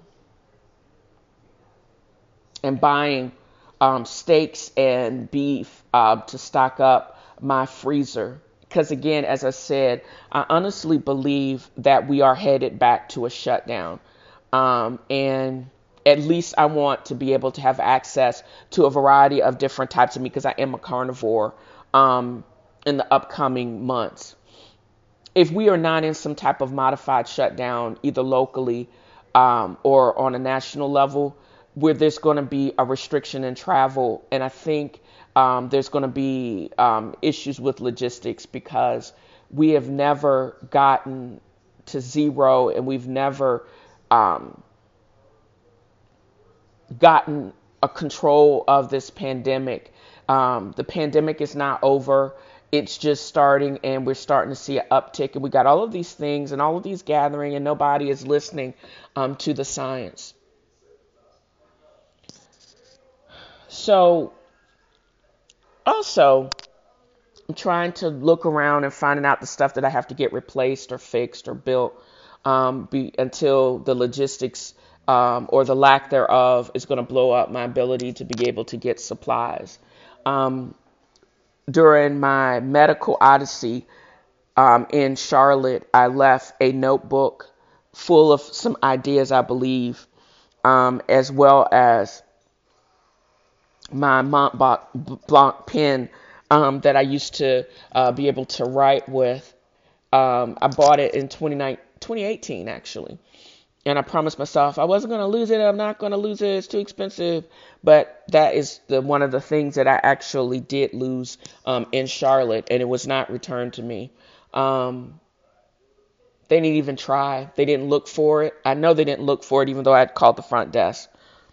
and buying um, steaks and beef uh, to stock up my freezer. Because again, as I said, I honestly believe that we are headed back to a shutdown. Um, and at least I want to be able to have access to a variety of different types of meat, because I am a carnivore, um, in the upcoming months. If we are not in some type of modified shutdown, either locally um, or on a national level, where there's going to be a restriction in travel, and I think um, there's going to be um, issues with logistics, because we have never gotten to zero, and we've never um, gotten a control of this pandemic. Um, the pandemic is not over. It's just starting, and we're starting to see an uptick, and we got all of these things and all of these gathering, and nobody is listening um, to the science. So also, I'm trying to look around and finding out the stuff that I have to get replaced or fixed or built um, be, until the logistics um, or the lack thereof is going to blow up my ability to be able to get supplies. Um, during my medical odyssey um, in Charlotte, I left a notebook full of some ideas, I believe, um, as well as my Mont Blanc pen um, that I used to uh, be able to write with. Um, I bought it in twenty eighteen, actually. And I promised myself I wasn't going to lose it. I'm not going to lose it. It's too expensive. But that is the one of the things that I actually did lose um, in Charlotte, and it was not returned to me. Um, they didn't even try. They didn't look for it. I know they didn't look for it, even though I had called the front desk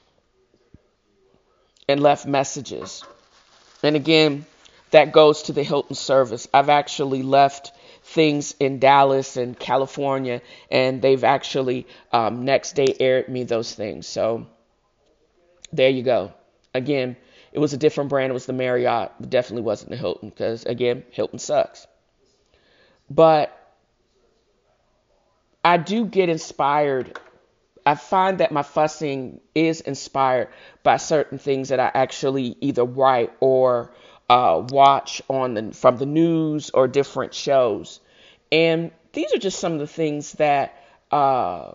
and left messages. And again, that goes to the Hilton service. I've actually left things in Dallas and California, and they've actually um, next day aired me those things. So there you go. Again, it was a different brand. It was the Marriott. It definitely wasn't the Hilton, because again, Hilton sucks. But I do get inspired. I find that my fussing is inspired by certain things that I actually either write or uh, watch on the, from the news or different shows. And these are just some of the things that uh,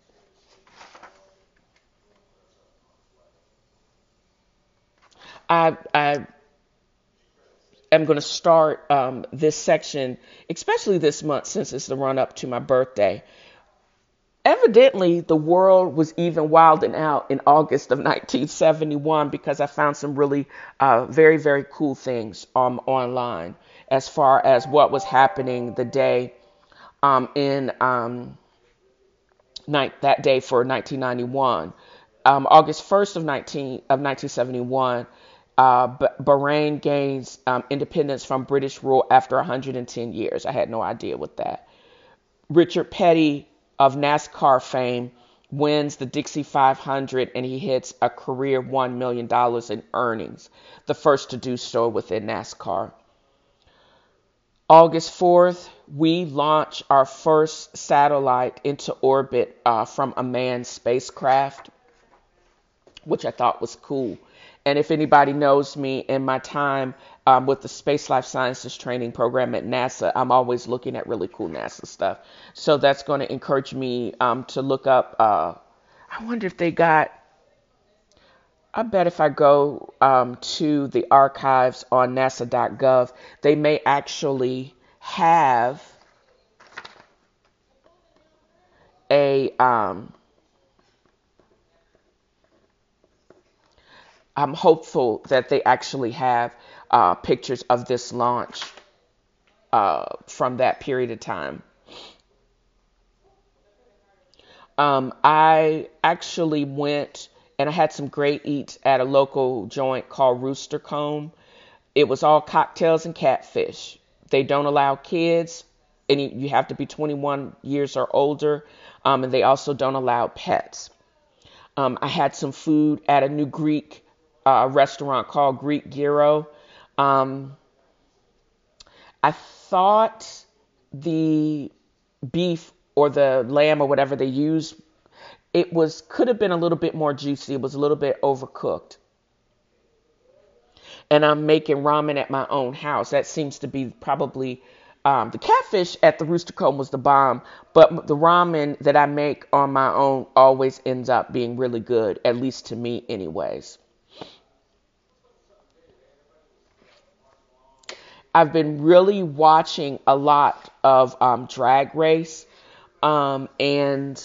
I, I am going to start um, this section, especially this month since it's the run up to my birthday. Evidently, the world was even wilding out in August of nineteen seventy-one because I found some really uh, very, very cool things um, online as far as what was happening the day um, in um, night, that day for nineteen ninety-one. Um, August first of, nineteen, of nineteen seventy-one, uh, B- Bahrain gains um, independence from British rule after one hundred ten years. I had no idea what that. Richard Petty of NASCAR fame wins the Dixie five hundred and he hits a career one million dollars in earnings, the first to do so within NASCAR. August fourth, we launch our first satellite into orbit uh, from a manned spacecraft, which I thought was cool. And if anybody knows me in my time um, with the Space Life Sciences training program at NASA, I'm always looking at really cool NASA stuff. So that's going to encourage me um, to look up. Uh, I wonder if they got, I bet if I go um, to the archives on nasa dot gov, they may actually have a, um, I'm hopeful that they actually have uh, pictures of this launch uh, from that period of time. Um, I actually went and I had some great eats at a local joint called Rooster Comb. It was all cocktails and catfish. They don't allow kids, and you have to be twenty-one years or older, um, and they also don't allow pets. Um, I had some food at a new Greek uh, restaurant called Greek Gyro. Um, I thought the beef or the lamb or whatever they used, it was could have been a little bit more juicy. It was a little bit overcooked. And I'm making ramen at my own house. That seems to be probably um, the catfish at the Rooster Comb was the bomb, but the ramen that I make on my own always ends up being really good, at least to me anyways. I've been really watching a lot of um, Drag Race, um, and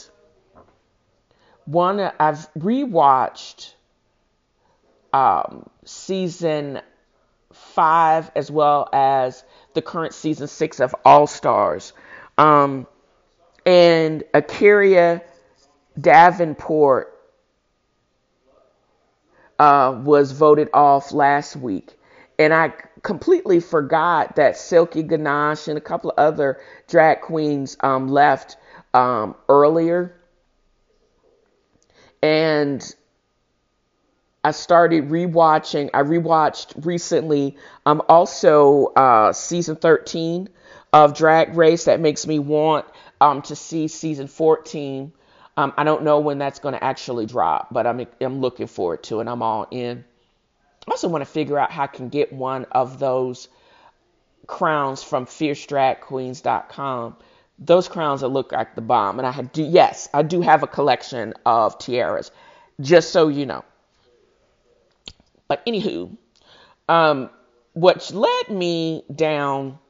one I've rewatched um, season five as well as the current season six of All Stars, um, and Akira Davenport uh, was voted off last week. And I completely forgot that Silky Ganache and a couple of other drag queens um, left um, earlier. And I started rewatching. I rewatched recently um, also uh, season thirteen of Drag Race. That makes me want um, to see season fourteen. Um, I don't know when that's going to actually drop, but I'm, I'm looking forward to it. I'm all in. I also want to figure out how I can get one of those crowns from fierce drag queens dot com. Those crowns that look like the bomb. And I do, yes, I do have a collection of tiaras, just so you know. But anywho, um, what led me down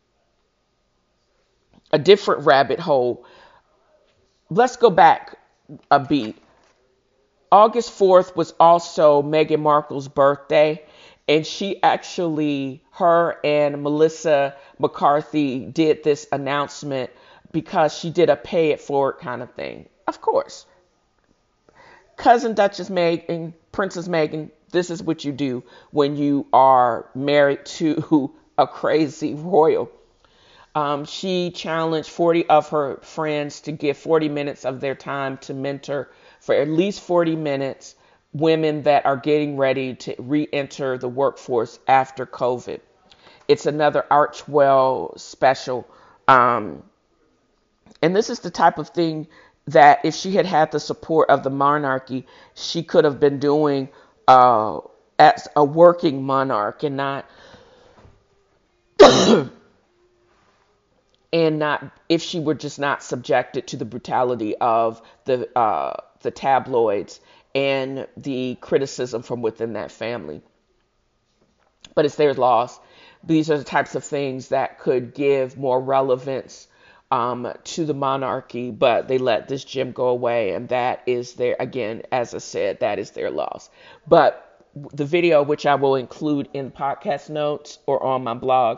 a different rabbit hole, let's go back a beat. August fourth was also Meghan Markle's birthday, and she actually, her and Melissa McCarthy did this announcement because she did a pay it forward kind of thing. Of course. Cousin Duchess Meghan, Princess Meghan, this is what you do when you are married to a crazy royal. Um, she challenged forty of her friends to give forty minutes of their time to mentor for at least forty minutes women that are getting ready to re-enter the workforce after COVID. It's another Archewell special Um, and this is the type of thing that if she had had the support of the monarchy, she could have been doing uh, as a working monarch and not and not if she were just not subjected to the brutality of the uh, the tabloids and the criticism from within that family. But it's their loss. These are the types of things that could give more relevance um, to the monarchy, but they let this gem go away, and that is their, again, as I said, that is their loss. But the video, which I will include in podcast notes or on my blog,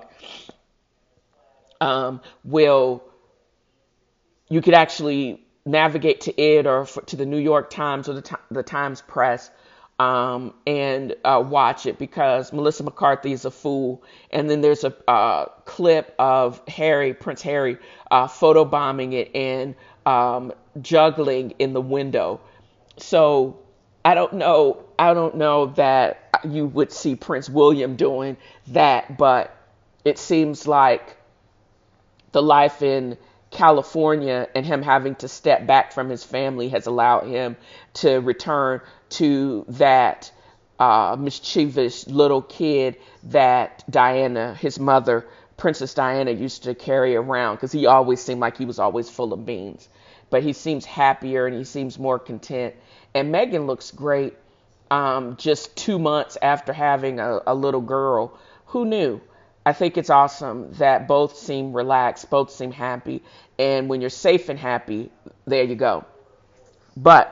um, will, you could actually navigate to it or for, to the New York Times or the, the Times Press um, and uh, watch it, because Melissa McCarthy is a fool. And then there's a uh, clip of Harry, Prince Harry, uh, photobombing it and um, juggling in the window. So I don't know. I don't know that you would see Prince William doing that, but it seems like the life in California and him having to step back from his family has allowed him to return to that uh, mischievous little kid that Diana, his mother, Princess Diana, used to carry around, because he always seemed like he was always full of beans. But he seems happier and he seems more content. And Meghan looks great um, just two months after having a, a little girl. Who knew? I think it's awesome that both seem relaxed, both seem happy. And when you're safe and happy, there you go. But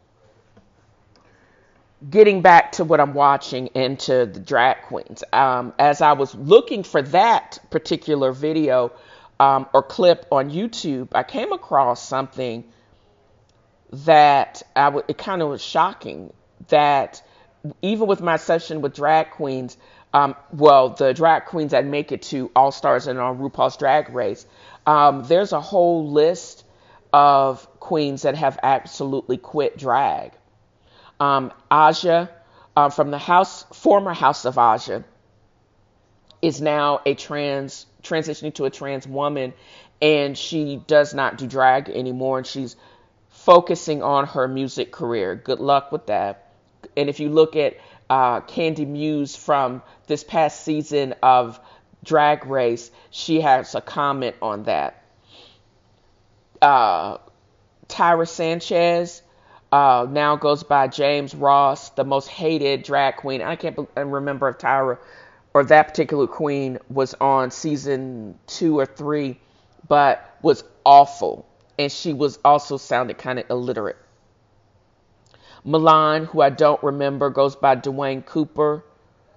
getting back to what I'm watching and to the drag queens, um, as I was looking for that particular video um, or clip on YouTube, I came across something that I w- it kind of was shocking, that even with my session with drag queens, um, well, the drag queens that make it to All Stars and on RuPaul's Drag Race, um, there's a whole list of queens that have absolutely quit drag. Um, Aja, uh, from the house, former House of Aja, is now a trans, transitioning to a trans woman, and she does not do drag anymore, and she's focusing on her music career. Good luck with that. And if you look at uh, Candy Muse from this past season of Drag Race, she has a comment on that. Uh, Tyra Sanchez uh, now goes by James Ross, the most hated drag queen. I can't be- remember if Tyra or that particular queen was on season two or three, but was awful. And she was also sounded kind of illiterate. Milan, who I don't remember, goes by Dwayne Cooper.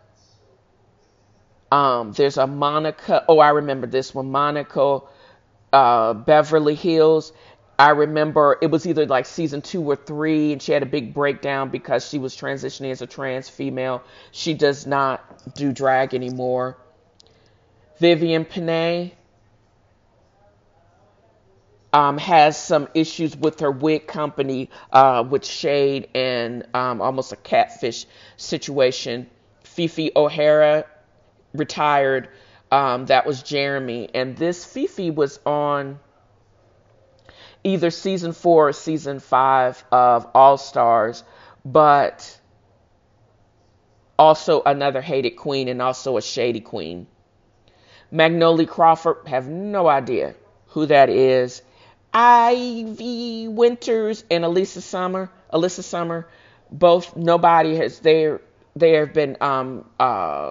Um, there's a Monica. Oh, I remember this one. Monica uh, Beverly Hills. I remember it was either like season two or three, and she had a big breakdown because she was transitioning as a trans female. She does not do drag anymore. Vivian Panay um, has some issues with her wig company uh, with shade and um, almost a catfish situation. Fifi O'Hara retired. Um, that was Jeremy. And this Fifi was on either season four or season five of All Stars, but also another hated queen and also a shady queen. Magnolia Crawford, have no idea who that is. Ivy Winters and Alyssa Summer, Alyssa Summer, both nobody has they they have been um uh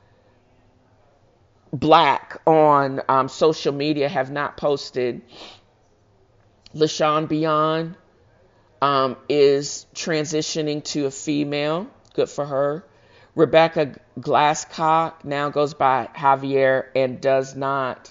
black on um social media, have not posted. LaShawn Beyond um, is transitioning to a female. Good for her. Rebecca Glasscock now goes by Javier and does not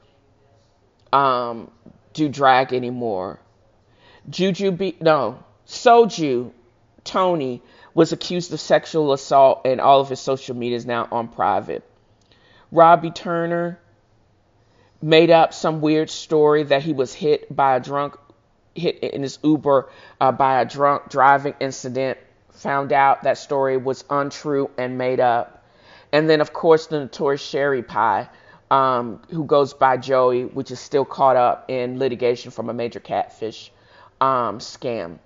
um, do drag anymore. Juju B, no, Soju Tony was accused of sexual assault, and all of his social media is now on private. Robbie Turner made up some weird story that he was hit by a drunk, hit in his Uber uh, by a drunk driving incident. Found out that story was untrue and made up. And then, of course, the notorious Sherry Pie um, who goes by Joey, which is still caught up in litigation from a major catfish um, scam.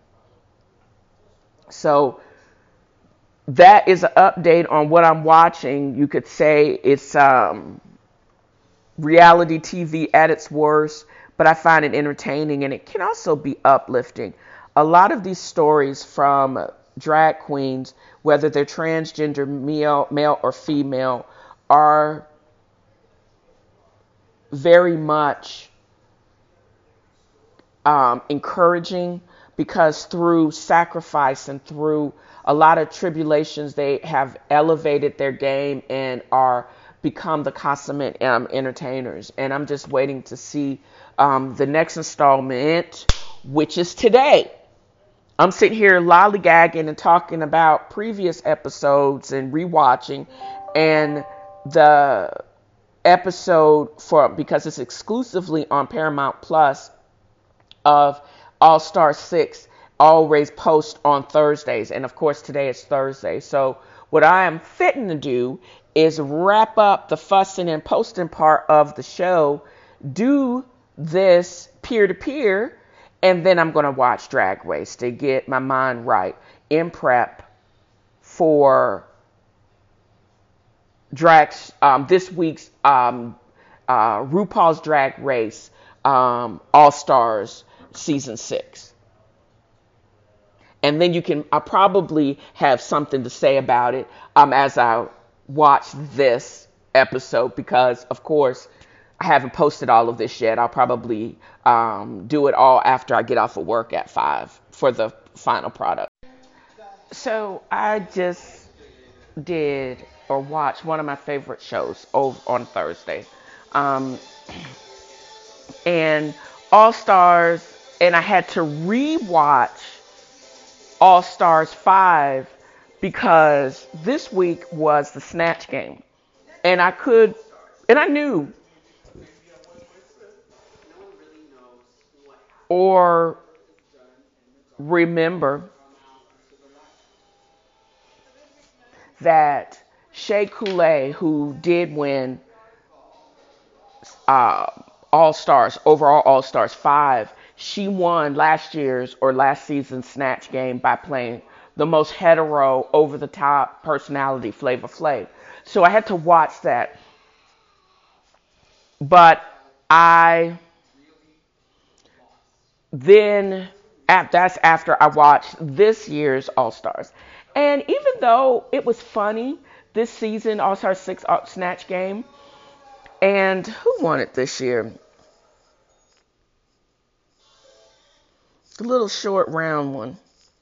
So that is an update on what I'm watching. You could say it's um, reality T V at its worst, but I find it entertaining, and it can also be uplifting. A lot of these stories from drag queens, whether they're transgender, male, male or female, are very much um, encouraging, because through sacrifice and through a lot of tribulations, they have elevated their game and are become the consummate um, entertainers. And I'm just waiting to see um, the next installment, which is today. I'm sitting here lollygagging and talking about previous episodes and rewatching, and the episode for, because it's exclusively on Paramount Plus, of All Star six always post on Thursdays, and of course today is Thursday. So what I am fitting to do is wrap up the fussing and posting part of the show, do this peer-to-peer, and then I'm going to watch Drag Race to get my mind right in prep for drag um, this week's um, uh, RuPaul's Drag Race um, All Stars season six. And then you can, I probably have something to say about it um, as I watch this episode, because of course I haven't posted all of this yet. I'll probably um, do it all after I get off of work at five for the final product. So I just did or watched one of my favorite shows over on Thursday. Um, and All Stars, and I had to re-watch All Stars five because this week was the Snatch Game. And I could, and I knew, or remember, that Shea Coulee, who did win uh, All Stars, overall All Stars five, she won last year's or last season's Snatch Game by playing the most hetero, over-the-top personality, Flavor Flav. So I had to watch that. But I then, that's after I watched this year's All Stars. And even though it was funny, this season, All Star six Snatch Game, and who won it this year? The little short round one.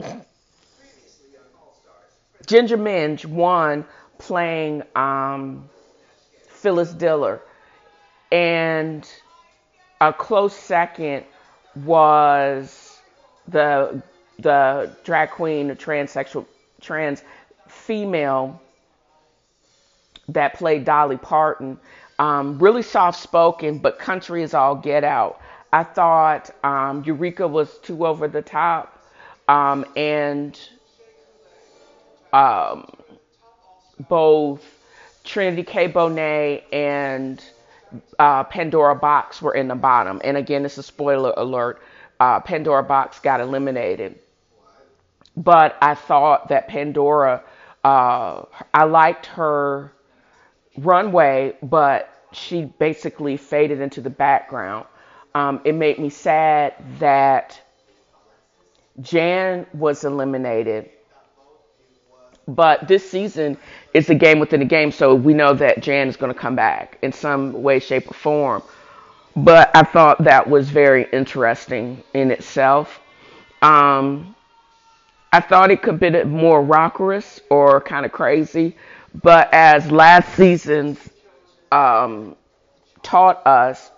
Ginger Minj won playing um, Phyllis Diller. And a close second was the the drag queen, the transsexual, trans female that played Dolly Parton. Um, really soft-spoken, but country is all get out. I thought um, Eureka was too over the top, um, and um, both Trinity K. Bonet and uh, Pandora Boxx were in the bottom. And again, this is a spoiler alert. Uh, Pandora Boxx got eliminated. But I thought that Pandora, uh, I liked her runway, but she basically faded into the background. Um, it made me sad that Jan was eliminated. But this season is a game within a game, so we know that Jan is going to come back in some way, shape, or form. But I thought that was very interesting in itself. Um, I thought it could be more rockerous or kind of crazy. But as last season's um, taught us,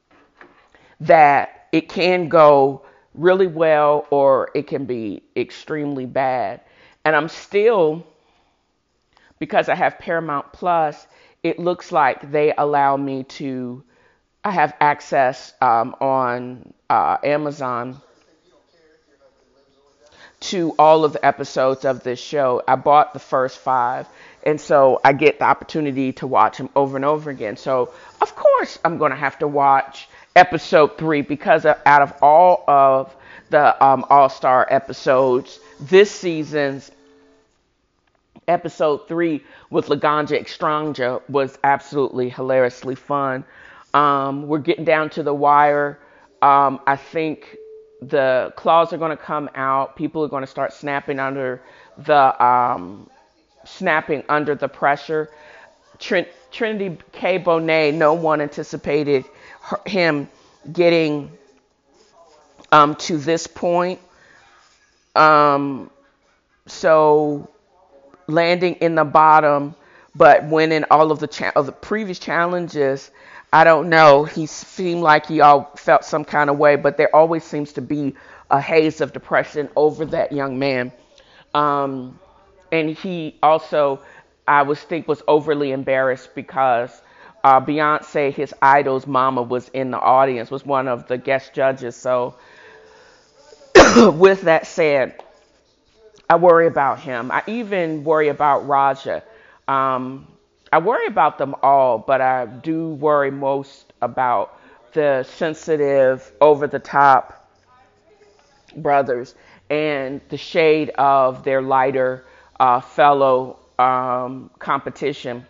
that it can go really well or it can be extremely bad. And I'm still, because I have Paramount Plus, it looks like they allow me to, I have access um, on uh, Amazon to all of the episodes of this show. I bought the first five, and so I get the opportunity to watch them over and over again. So, of course, I'm going to have to watch episode three because of, out of all of the um, All-Star episodes, this season's episode three with Laganja Extranja was absolutely hilariously fun. Um, we're getting down to the wire. Um, I think the claws are going to come out. People are going to start snapping under the um, snapping under the pressure. Trin- Trinity K. Bonet, no one anticipated her, him getting um, to this point. Um, so landing in the bottom, but winning all of the cha- of the previous challenges. I don't know. He seemed like he all felt some kind of way, but there always seems to be a haze of depression over that young man. Um, and he also, I was think, was overly embarrassed because uh, Beyonce, his idol's mama, was in the audience, was one of the guest judges. So, with that said, I worry about him. I even worry about Raja. Um, I worry about them all, but I do worry most about the sensitive, over-the-top brothers and the shade of their lighter uh, fellow um, competition.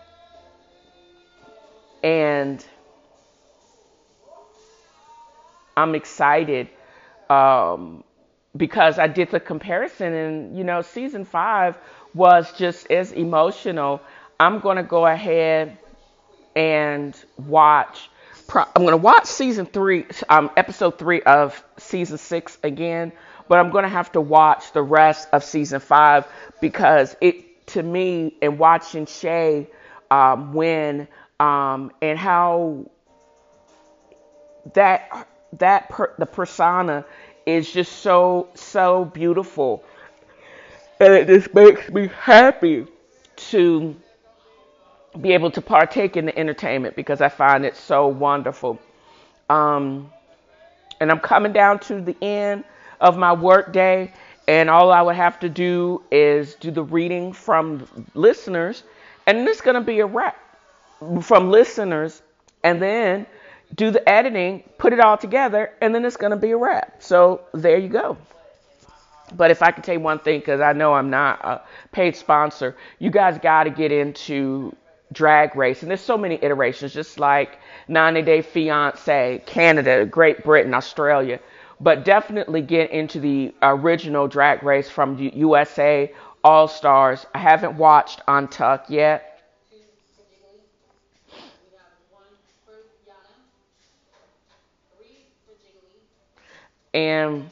And I'm excited um, because I did the comparison, and, you know, season five was just as emotional. I'm going to go ahead and watch. I'm going to watch season three, um, episode three of season six again, but I'm going to have to watch the rest of season five because it, to me, and watching Shay um, win um, and how that that per, the persona is just so so beautiful, and it just makes me happy to be able to partake in the entertainment because I find it so wonderful. Um, and I'm coming down to the end of my work day, and all I would have to do is do the reading from listeners, and it's going to be a wrap from listeners, and then do the editing, put it all together, and then it's going to be a wrap. So there you go. But if I could tell you one thing, because I know I'm not a paid sponsor, you guys got to get into Drag Race. And there's so many iterations, just like ninety Day Fiancé, Canada, Great Britain, Australia. But definitely get into the original Drag Race from the U S A All Stars. I haven't watched Untucked yet. And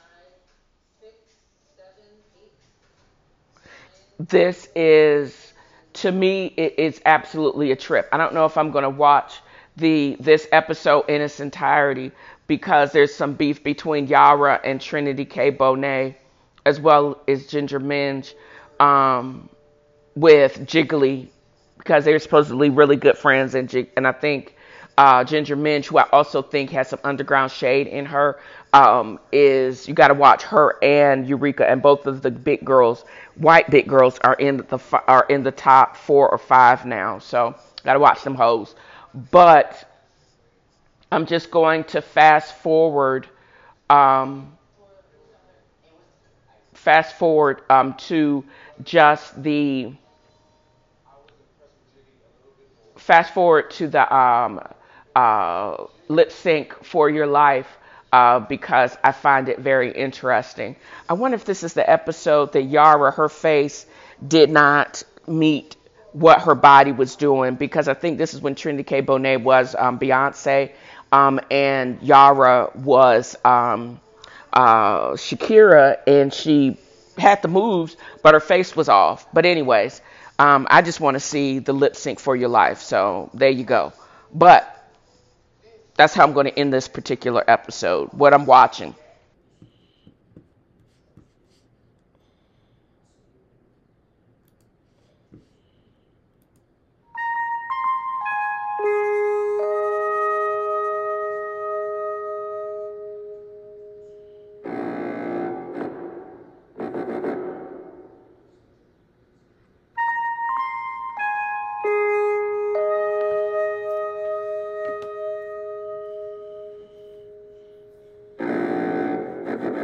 this is, to me, it, it's absolutely a trip. I don't know if I'm going to watch the this episode in its entirety because there's some beef between Yara and Trinity K. Bonet, as well as Ginger Minj um, with Jiggly, because they're supposedly really good friends. And, Jig- and I think uh, Ginger Minj, who I also think has some underground shade in her, um, is, you got to watch her and Eureka, and both of the big girls, white big girls, are in the are in the top four or five now. So got to watch them hoes. But I'm just going to fast forward, um, fast forward um, to just the fast forward to the um, uh, lip sync for your life. Uh, because I find it very interesting. I wonder if this is the episode that Yara, her face did not meet what her body was doing, because I think this is when Trinity K. Bonet was um, Beyonce, um, and Yara was um, uh, Shakira, and she had the moves, but her face was off. But anyways, um, I just want to see the lip sync for your life. So there you go. But that's how I'm going to end this particular episode, what I'm watching.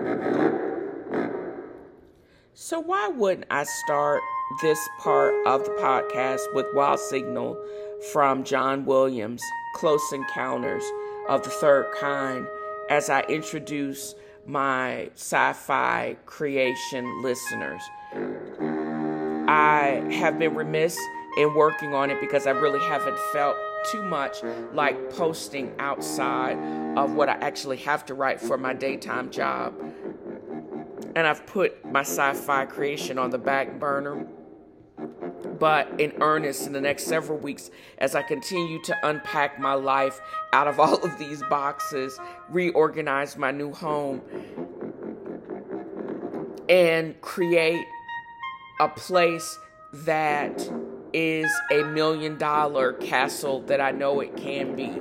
So why wouldn't I start this part of the podcast with Wild Signal from John Williams' Close Encounters of the Third Kind as I introduce my sci-fi creation listeners? I have been remiss in working on it because I really haven't felt too much like posting outside of what I actually have to write for my daytime job. And I've put my sci-fi creation on the back burner. But in earnest, in the next several weeks, as I continue to unpack my life out of all of these boxes, reorganize my new home, and create a place that is a million dollar castle that I know it can be,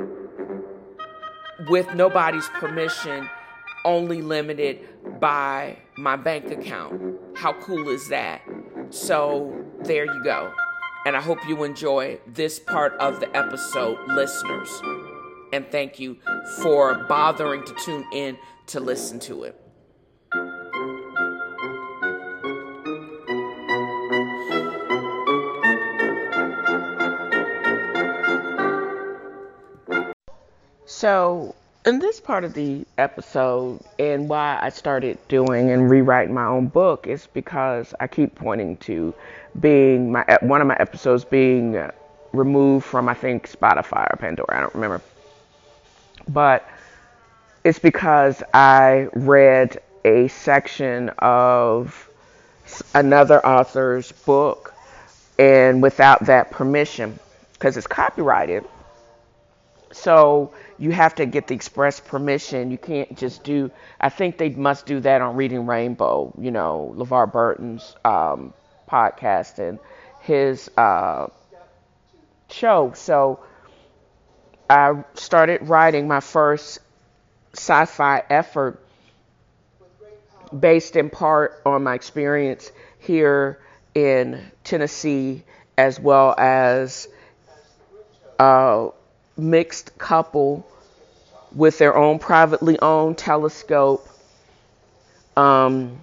with nobody's permission, only limited by my bank account. How cool is that? So there you go. And I hope you enjoy this part of the episode, listeners. And thank you for bothering to tune in to listen to it. So, in this part of the episode, and why I started doing and rewriting my own book, is because I keep pointing to being my one of my episodes being removed from, I think, Spotify or Pandora. I don't remember. But it's because I read a section of another author's book, and without that permission, because it's copyrighted. So you have to get the express permission. You can't just do, I think they must do that on Reading Rainbow, you know, LeVar Burton's um, podcast and his uh, show. So I started writing my first sci-fi effort based in part on my experience here in Tennessee, as well as uh mixed couple with their own privately owned telescope, um,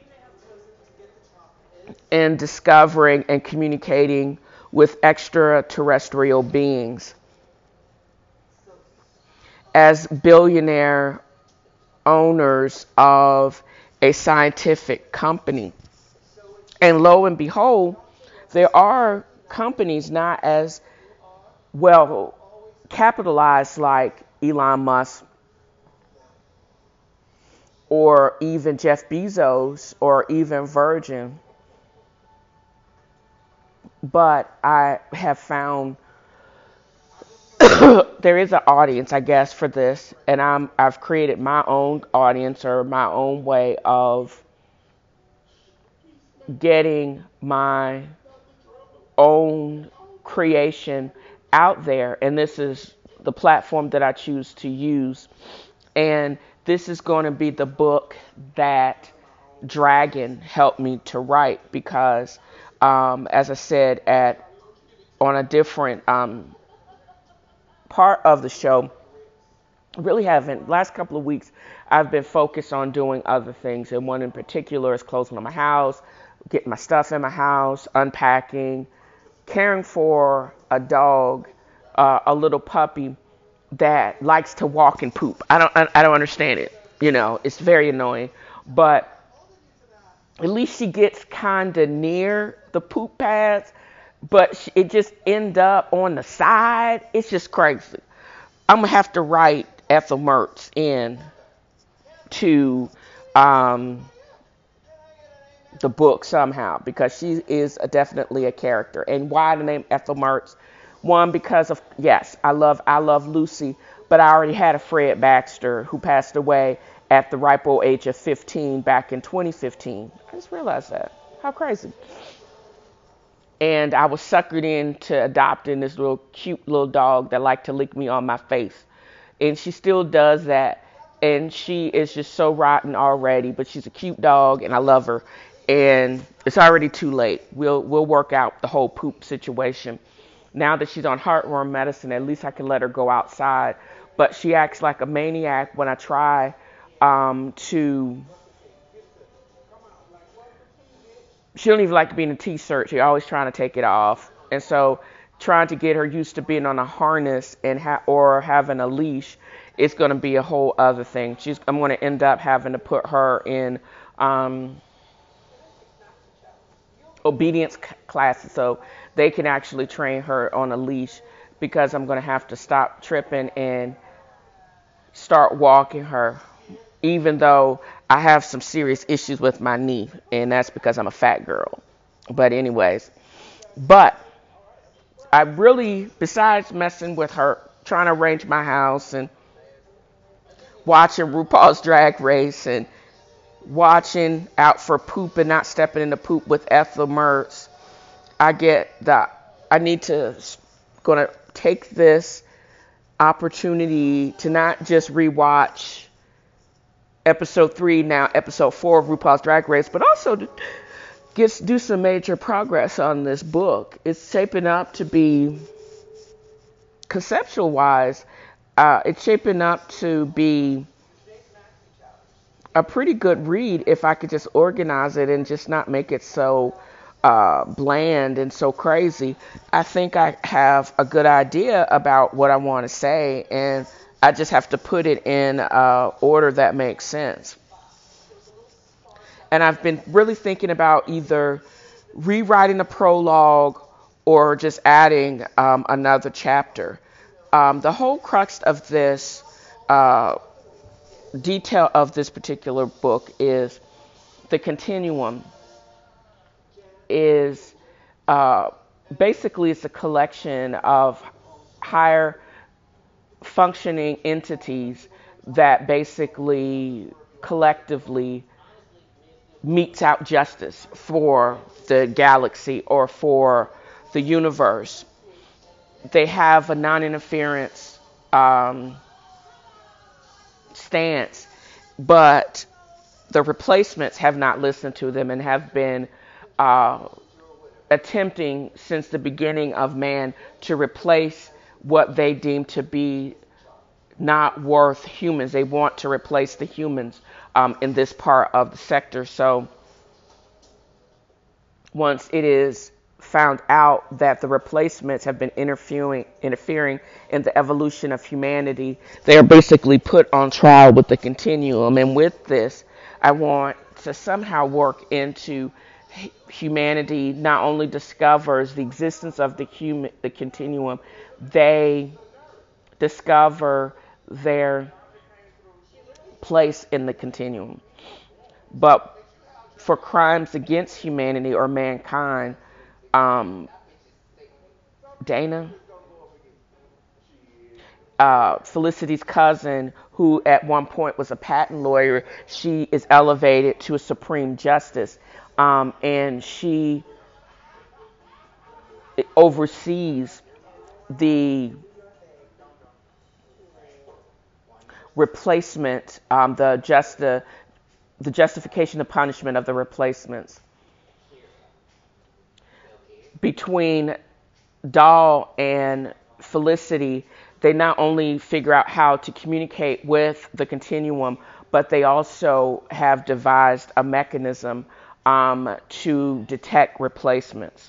and discovering and communicating with extraterrestrial beings. As billionaire owners of a scientific company. And lo and behold, there are companies not as well capitalized like Elon Musk or even Jeff Bezos or even Virgin. But I have found there is an audience, I guess, for this, and I'm I've created my own audience or my own way of getting my own creation out there, and this is the platform that I choose to use. And this is going to be the book that Dragon helped me to write, because um, as I said at on a different um, part of the show, really haven't last couple of weeks I've been focused on doing other things, and one in particular is closing on my house, getting my stuff in my house, unpacking, caring for a dog, uh, a little puppy that likes to walk and poop. I don't, I, I don't understand it. You know, it's very annoying, but at least she gets kind of near the poop pads, but she, it just end up on the side. It's just crazy. I'm gonna have to write Ethel Mertz in to um, the book somehow, because she is a, definitely a character. And why the name Ethel Mertz? One, because of, yes, I love I love Lucy, but I already had a Fred Baxter who passed away at the ripe old age of fifteen back in twenty fifteen. I just realized that. How crazy. And I was suckered into adopting this little cute little dog that liked to lick me on my face. And she still does that. And she is just so rotten already, but she's a cute dog and I love her. And it's already too late. We'll we'll work out the whole poop situation. Now that she's on heartworm medicine, at least I can let her go outside. But she acts like a maniac when I try um, to, she don't even like being a T-shirt. She's always trying to take it off. And so trying to get her used to being on a harness and ha- or having a leash, it's going to be a whole other thing. She's, I'm going to end up having to put her in um, obedience c- classes so they can actually train her on a leash, because I'm going to have to stop tripping and start walking her, even though I have some serious issues with my knee, and that's because I'm a fat girl. But anyways, but I really, besides messing with her, trying to arrange my house and watching RuPaul's Drag Race and watching Out for Poop and Not Stepping in the Poop with Ethel Mertz, I get that I need to, gonna take this opportunity to not just rewatch episode three, now episode four of RuPaul's Drag Race, but also to get, do some major progress on this book. It's shaping up to be, conceptual wise, uh, it's shaping up to be a pretty good read if I could just organize it and just not make it so uh, bland and so crazy. I think I have a good idea about what I want to say, and I just have to put it in uh, order that makes sense. And I've been really thinking about either rewriting the prologue or just adding um, another chapter. Um, the whole crux of this uh, detail of this particular book is the continuum is uh, basically it's a collection of higher functioning entities that basically collectively metes out justice for the galaxy or for the universe. They have a non-interference um, stance, but the replacements have not listened to them and have been uh, attempting since the beginning of man to replace what they deem to be not worth humans. They want to replace the humans um, in this part of the sector. So once it is found out that the replacements have been interfering interfering in the evolution of humanity, they are basically put on trial with the continuum. And with this, I want to somehow work into humanity not only discovers the existence of the human the continuum, they discover their place in the continuum. But for crimes against humanity or mankind, um, Dana, uh, Felicity's cousin, who at one point was a patent lawyer, she is elevated to a supreme justice, um, and she oversees the replacement, um, the just the, the justification of punishment of the replacements. Between Doll and Felicity, they not only figure out how to communicate with the continuum, but they also have devised a mechanism um, to detect replacements.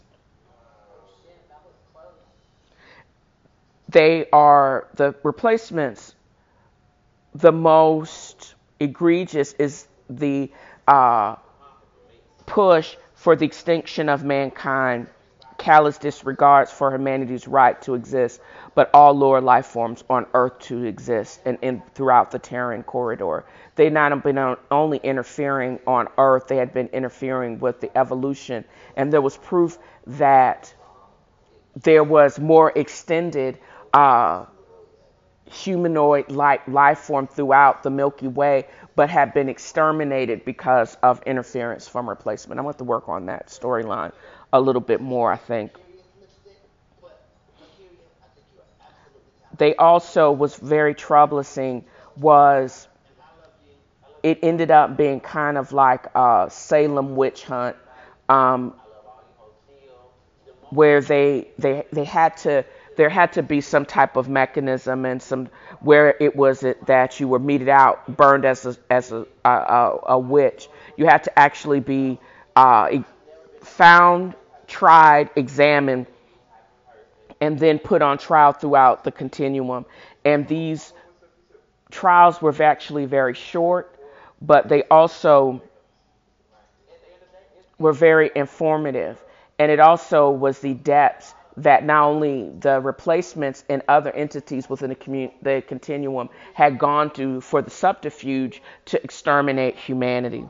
They are the replacements. The most egregious is the uh, push for the extinction of mankind, callous disregards for humanity's right to exist, but all lower life forms on Earth to exist and in throughout the Terran corridor. They not have been only interfering on Earth, they had been interfering with the evolution. And there was proof that there was more extended uh, humanoid-like life form throughout the Milky Way, but had been exterminated because of interference from replacement. I'm going to have to work on that storyline a little bit more, I think. They also, was very troublesome, was it ended up being kind of like a Salem witch hunt, um, where they, they, they had to there had to be some type of mechanism and some where it was it that you were meted out, burned as a as a a, a, a witch. You had to actually be uh, e- found, tried, examined, and then put on trial throughout the continuum. And these trials were actually very short, but they also were very informative. And it also was the depths that not only the replacements and other entities within the, commun- the continuum had gone through for the subterfuge to exterminate humanity.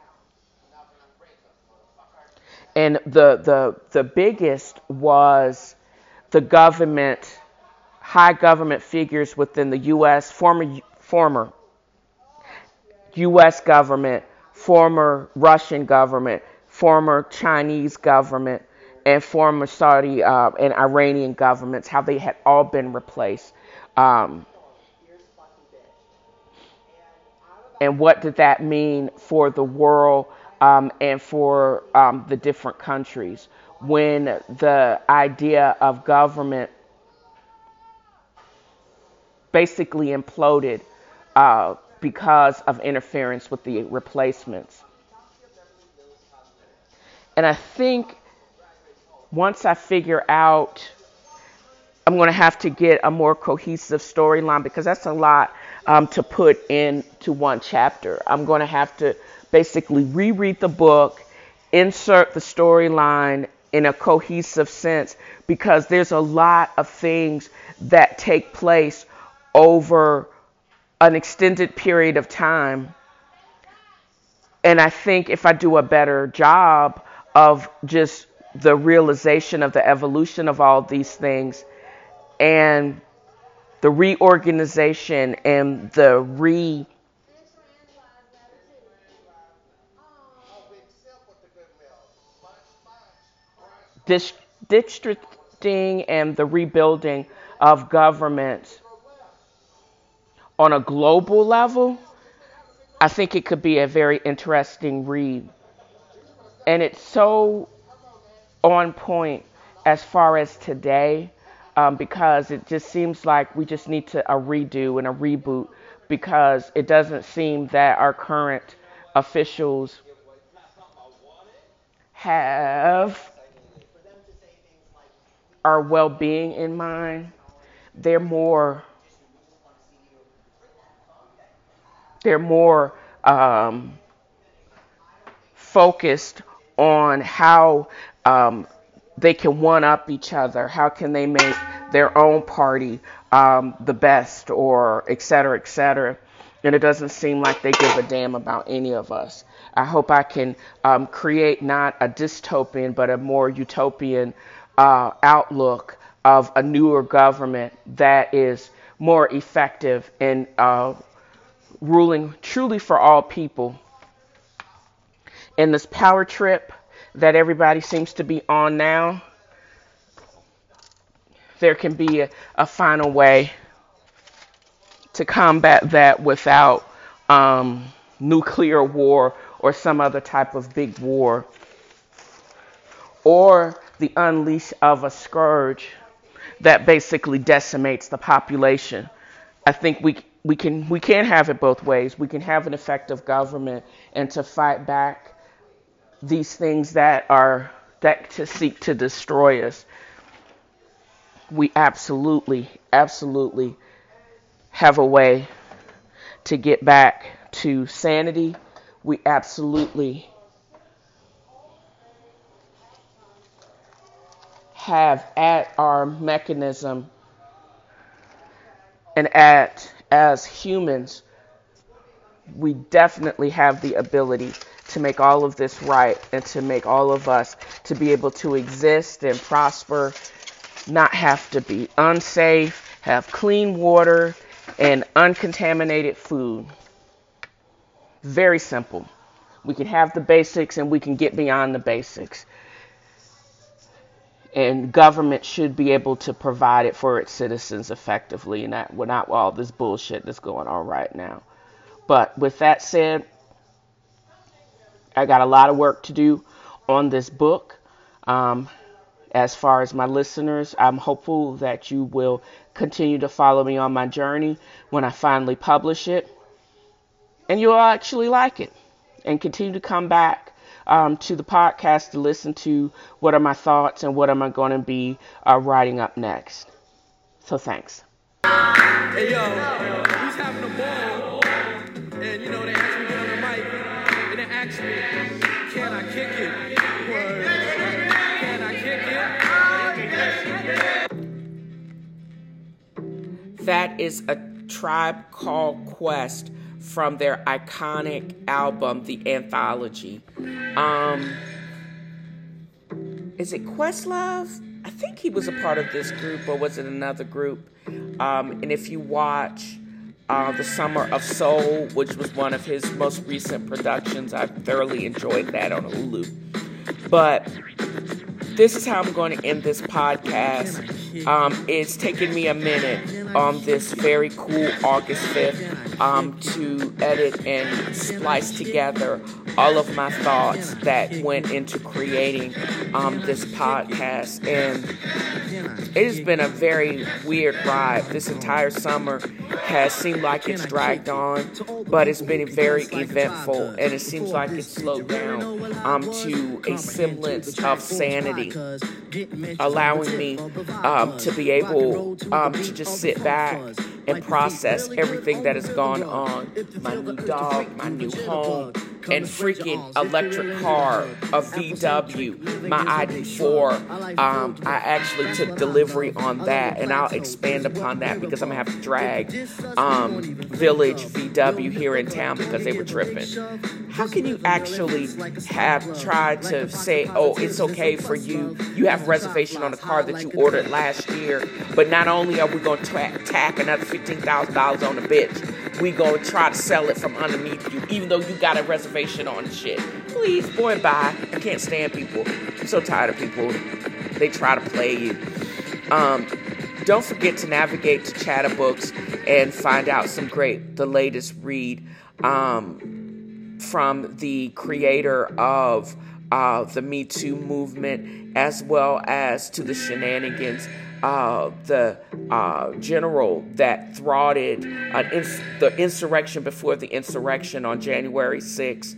And the, the, the biggest was the government, high government figures within the U S, former, former U S government, former Russian government, former Chinese government, and former Saudi uh, and Iranian governments, how they had all been replaced. Um, and what did that mean for the world um, and for um, the different countries when the idea of government basically imploded uh, because of interference with the replacements. And I think once I figure out, I'm going to have to get a more cohesive storyline because that's a lot um, to put into one chapter. I'm going to have to basically reread the book, insert the storyline in a cohesive sense because there's a lot of things that take place over an extended period of time. And I think if I do a better job of just the realization of the evolution of all these things and the reorganization and the re dis- districting and the rebuilding of governments on a global level, I think it could be a very interesting read. And it's so on point as far as today, um, because it just seems like we just need to a redo and a reboot because it doesn't seem that our current officials have our well-being in mind. They're more they're more um, focused on how um, they can one-up each other. How can they make their own party um, the best, or et cetera, et cetera. And it doesn't seem like they give a damn about any of us. I hope I can um, create not a dystopian, but a more utopian uh, outlook of a newer government that is more effective in uh, ruling truly for all people. In this power trip that everybody seems to be on now, there can be a, a final way to combat that without um, nuclear war or some other type of big war, or the unleash of a scourge that basically decimates the population. I think we we can we can have it both ways. We can have an effective government and to fight back these things that are that to seek to destroy us. We absolutely, absolutely have a way to get back to sanity. We absolutely have at our mechanism and at as humans, we definitely have the ability to make all of this right and to make all of us to be able to exist and prosper, not have to be unsafe, have clean water and uncontaminated food. Very simple. We can have the basics and we can get beyond the basics. And government should be able to provide it for its citizens effectively, and not without all this bullshit that's going on right now. But with that said, I got a lot of work to do on this book. Um, as far as my listeners. I'm hopeful that you will continue to follow me on my journey when I finally publish it. And you'll actually like it. And continue to come back um, to the podcast to listen to what are my thoughts and what am I going to be uh, writing up next. So thanks. Hey, yo, who's having a ball? And, you know, they asked me to get on the mic. And they asked me, can I kick it? Word. Can I kick it? That is a Tribe Called Quest from their iconic album, The Anthology. Um, is it Questlove? I think he was a part of this group, or was it another group? Um, and if you watch uh, The Summer of Soul, which was one of his most recent productions, I thoroughly enjoyed that on Hulu. But this is how I'm going to end this podcast. Um, it's taken me a minute on this very cool August fifth um, to edit and splice together all of my thoughts that went into creating um, this podcast. And it has been a very weird ride. This entire summer has seemed like it's dragged on, but it's been very eventful, and it seems like it's slowed down um, to a semblance of sanity, allowing me um, to be able um, to just sit back and process everything that has gone on. My new dog, my new home, and freaking electric car, a V W, my I D four. Um, I actually took delivery on that, and I'll expand upon that because I'm going to have to drag um, Village V W here in town because they were tripping. How can you actually have tried to say, oh, it's okay for you, you have a reservation on a car that you ordered last year, but not only are we going to tra- tack another fifteen thousand dollars on the bitch, we going to try to sell it from underneath you, even though you got a reservation on the shit. Please, boy, bye. I can't stand people. I'm so tired of people. They try to play you. Um, don't forget to navigate to Chatterbooks and find out some great, the latest read um, from the creator of uh, the Me Too movement, as well as to the shenanigans, uh, the uh, general that thwarted uh, ins- the insurrection before the insurrection on January sixth,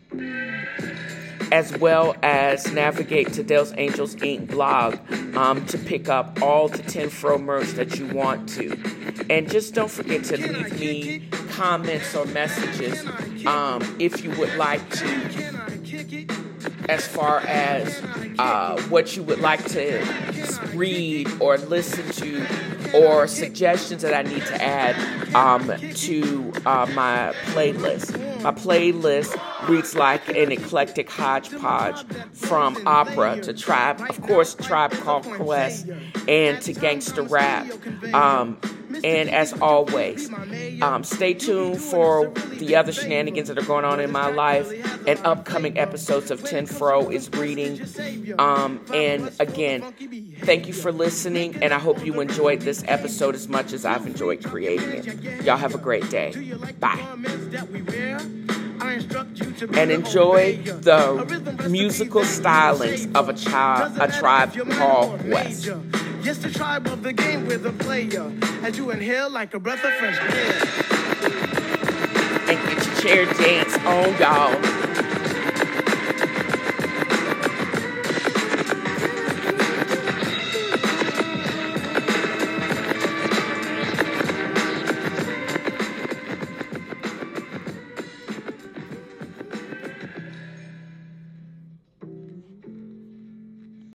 as well as navigate to Dells Angels Incorporated blog um, to pick up all the ten Fro merch that you want to. And just don't forget to leave me comments or messages um, if you would like to, as far as uh, what you would like to read or listen to, or suggestions that I need to add um, to uh, my playlist. My playlist reads like an eclectic hodgepodge from opera to tribe, of course, Tribe Called Quest, and to gangster rap. Um, and as always, um, stay tuned for the other shenanigans that are going on in my life and upcoming episodes of ten Fro is reading. Um, and again, thank you for listening, and I hope you enjoyed this episode as much as I've enjoyed creating it. Y'all have a great day. Bye. And enjoy the musical stylings of a, child, a Tribe Called Quest. Yes, the tribe of the game with a player, as you inhale like a breath of fresh air. And get your chair dance on, y'all.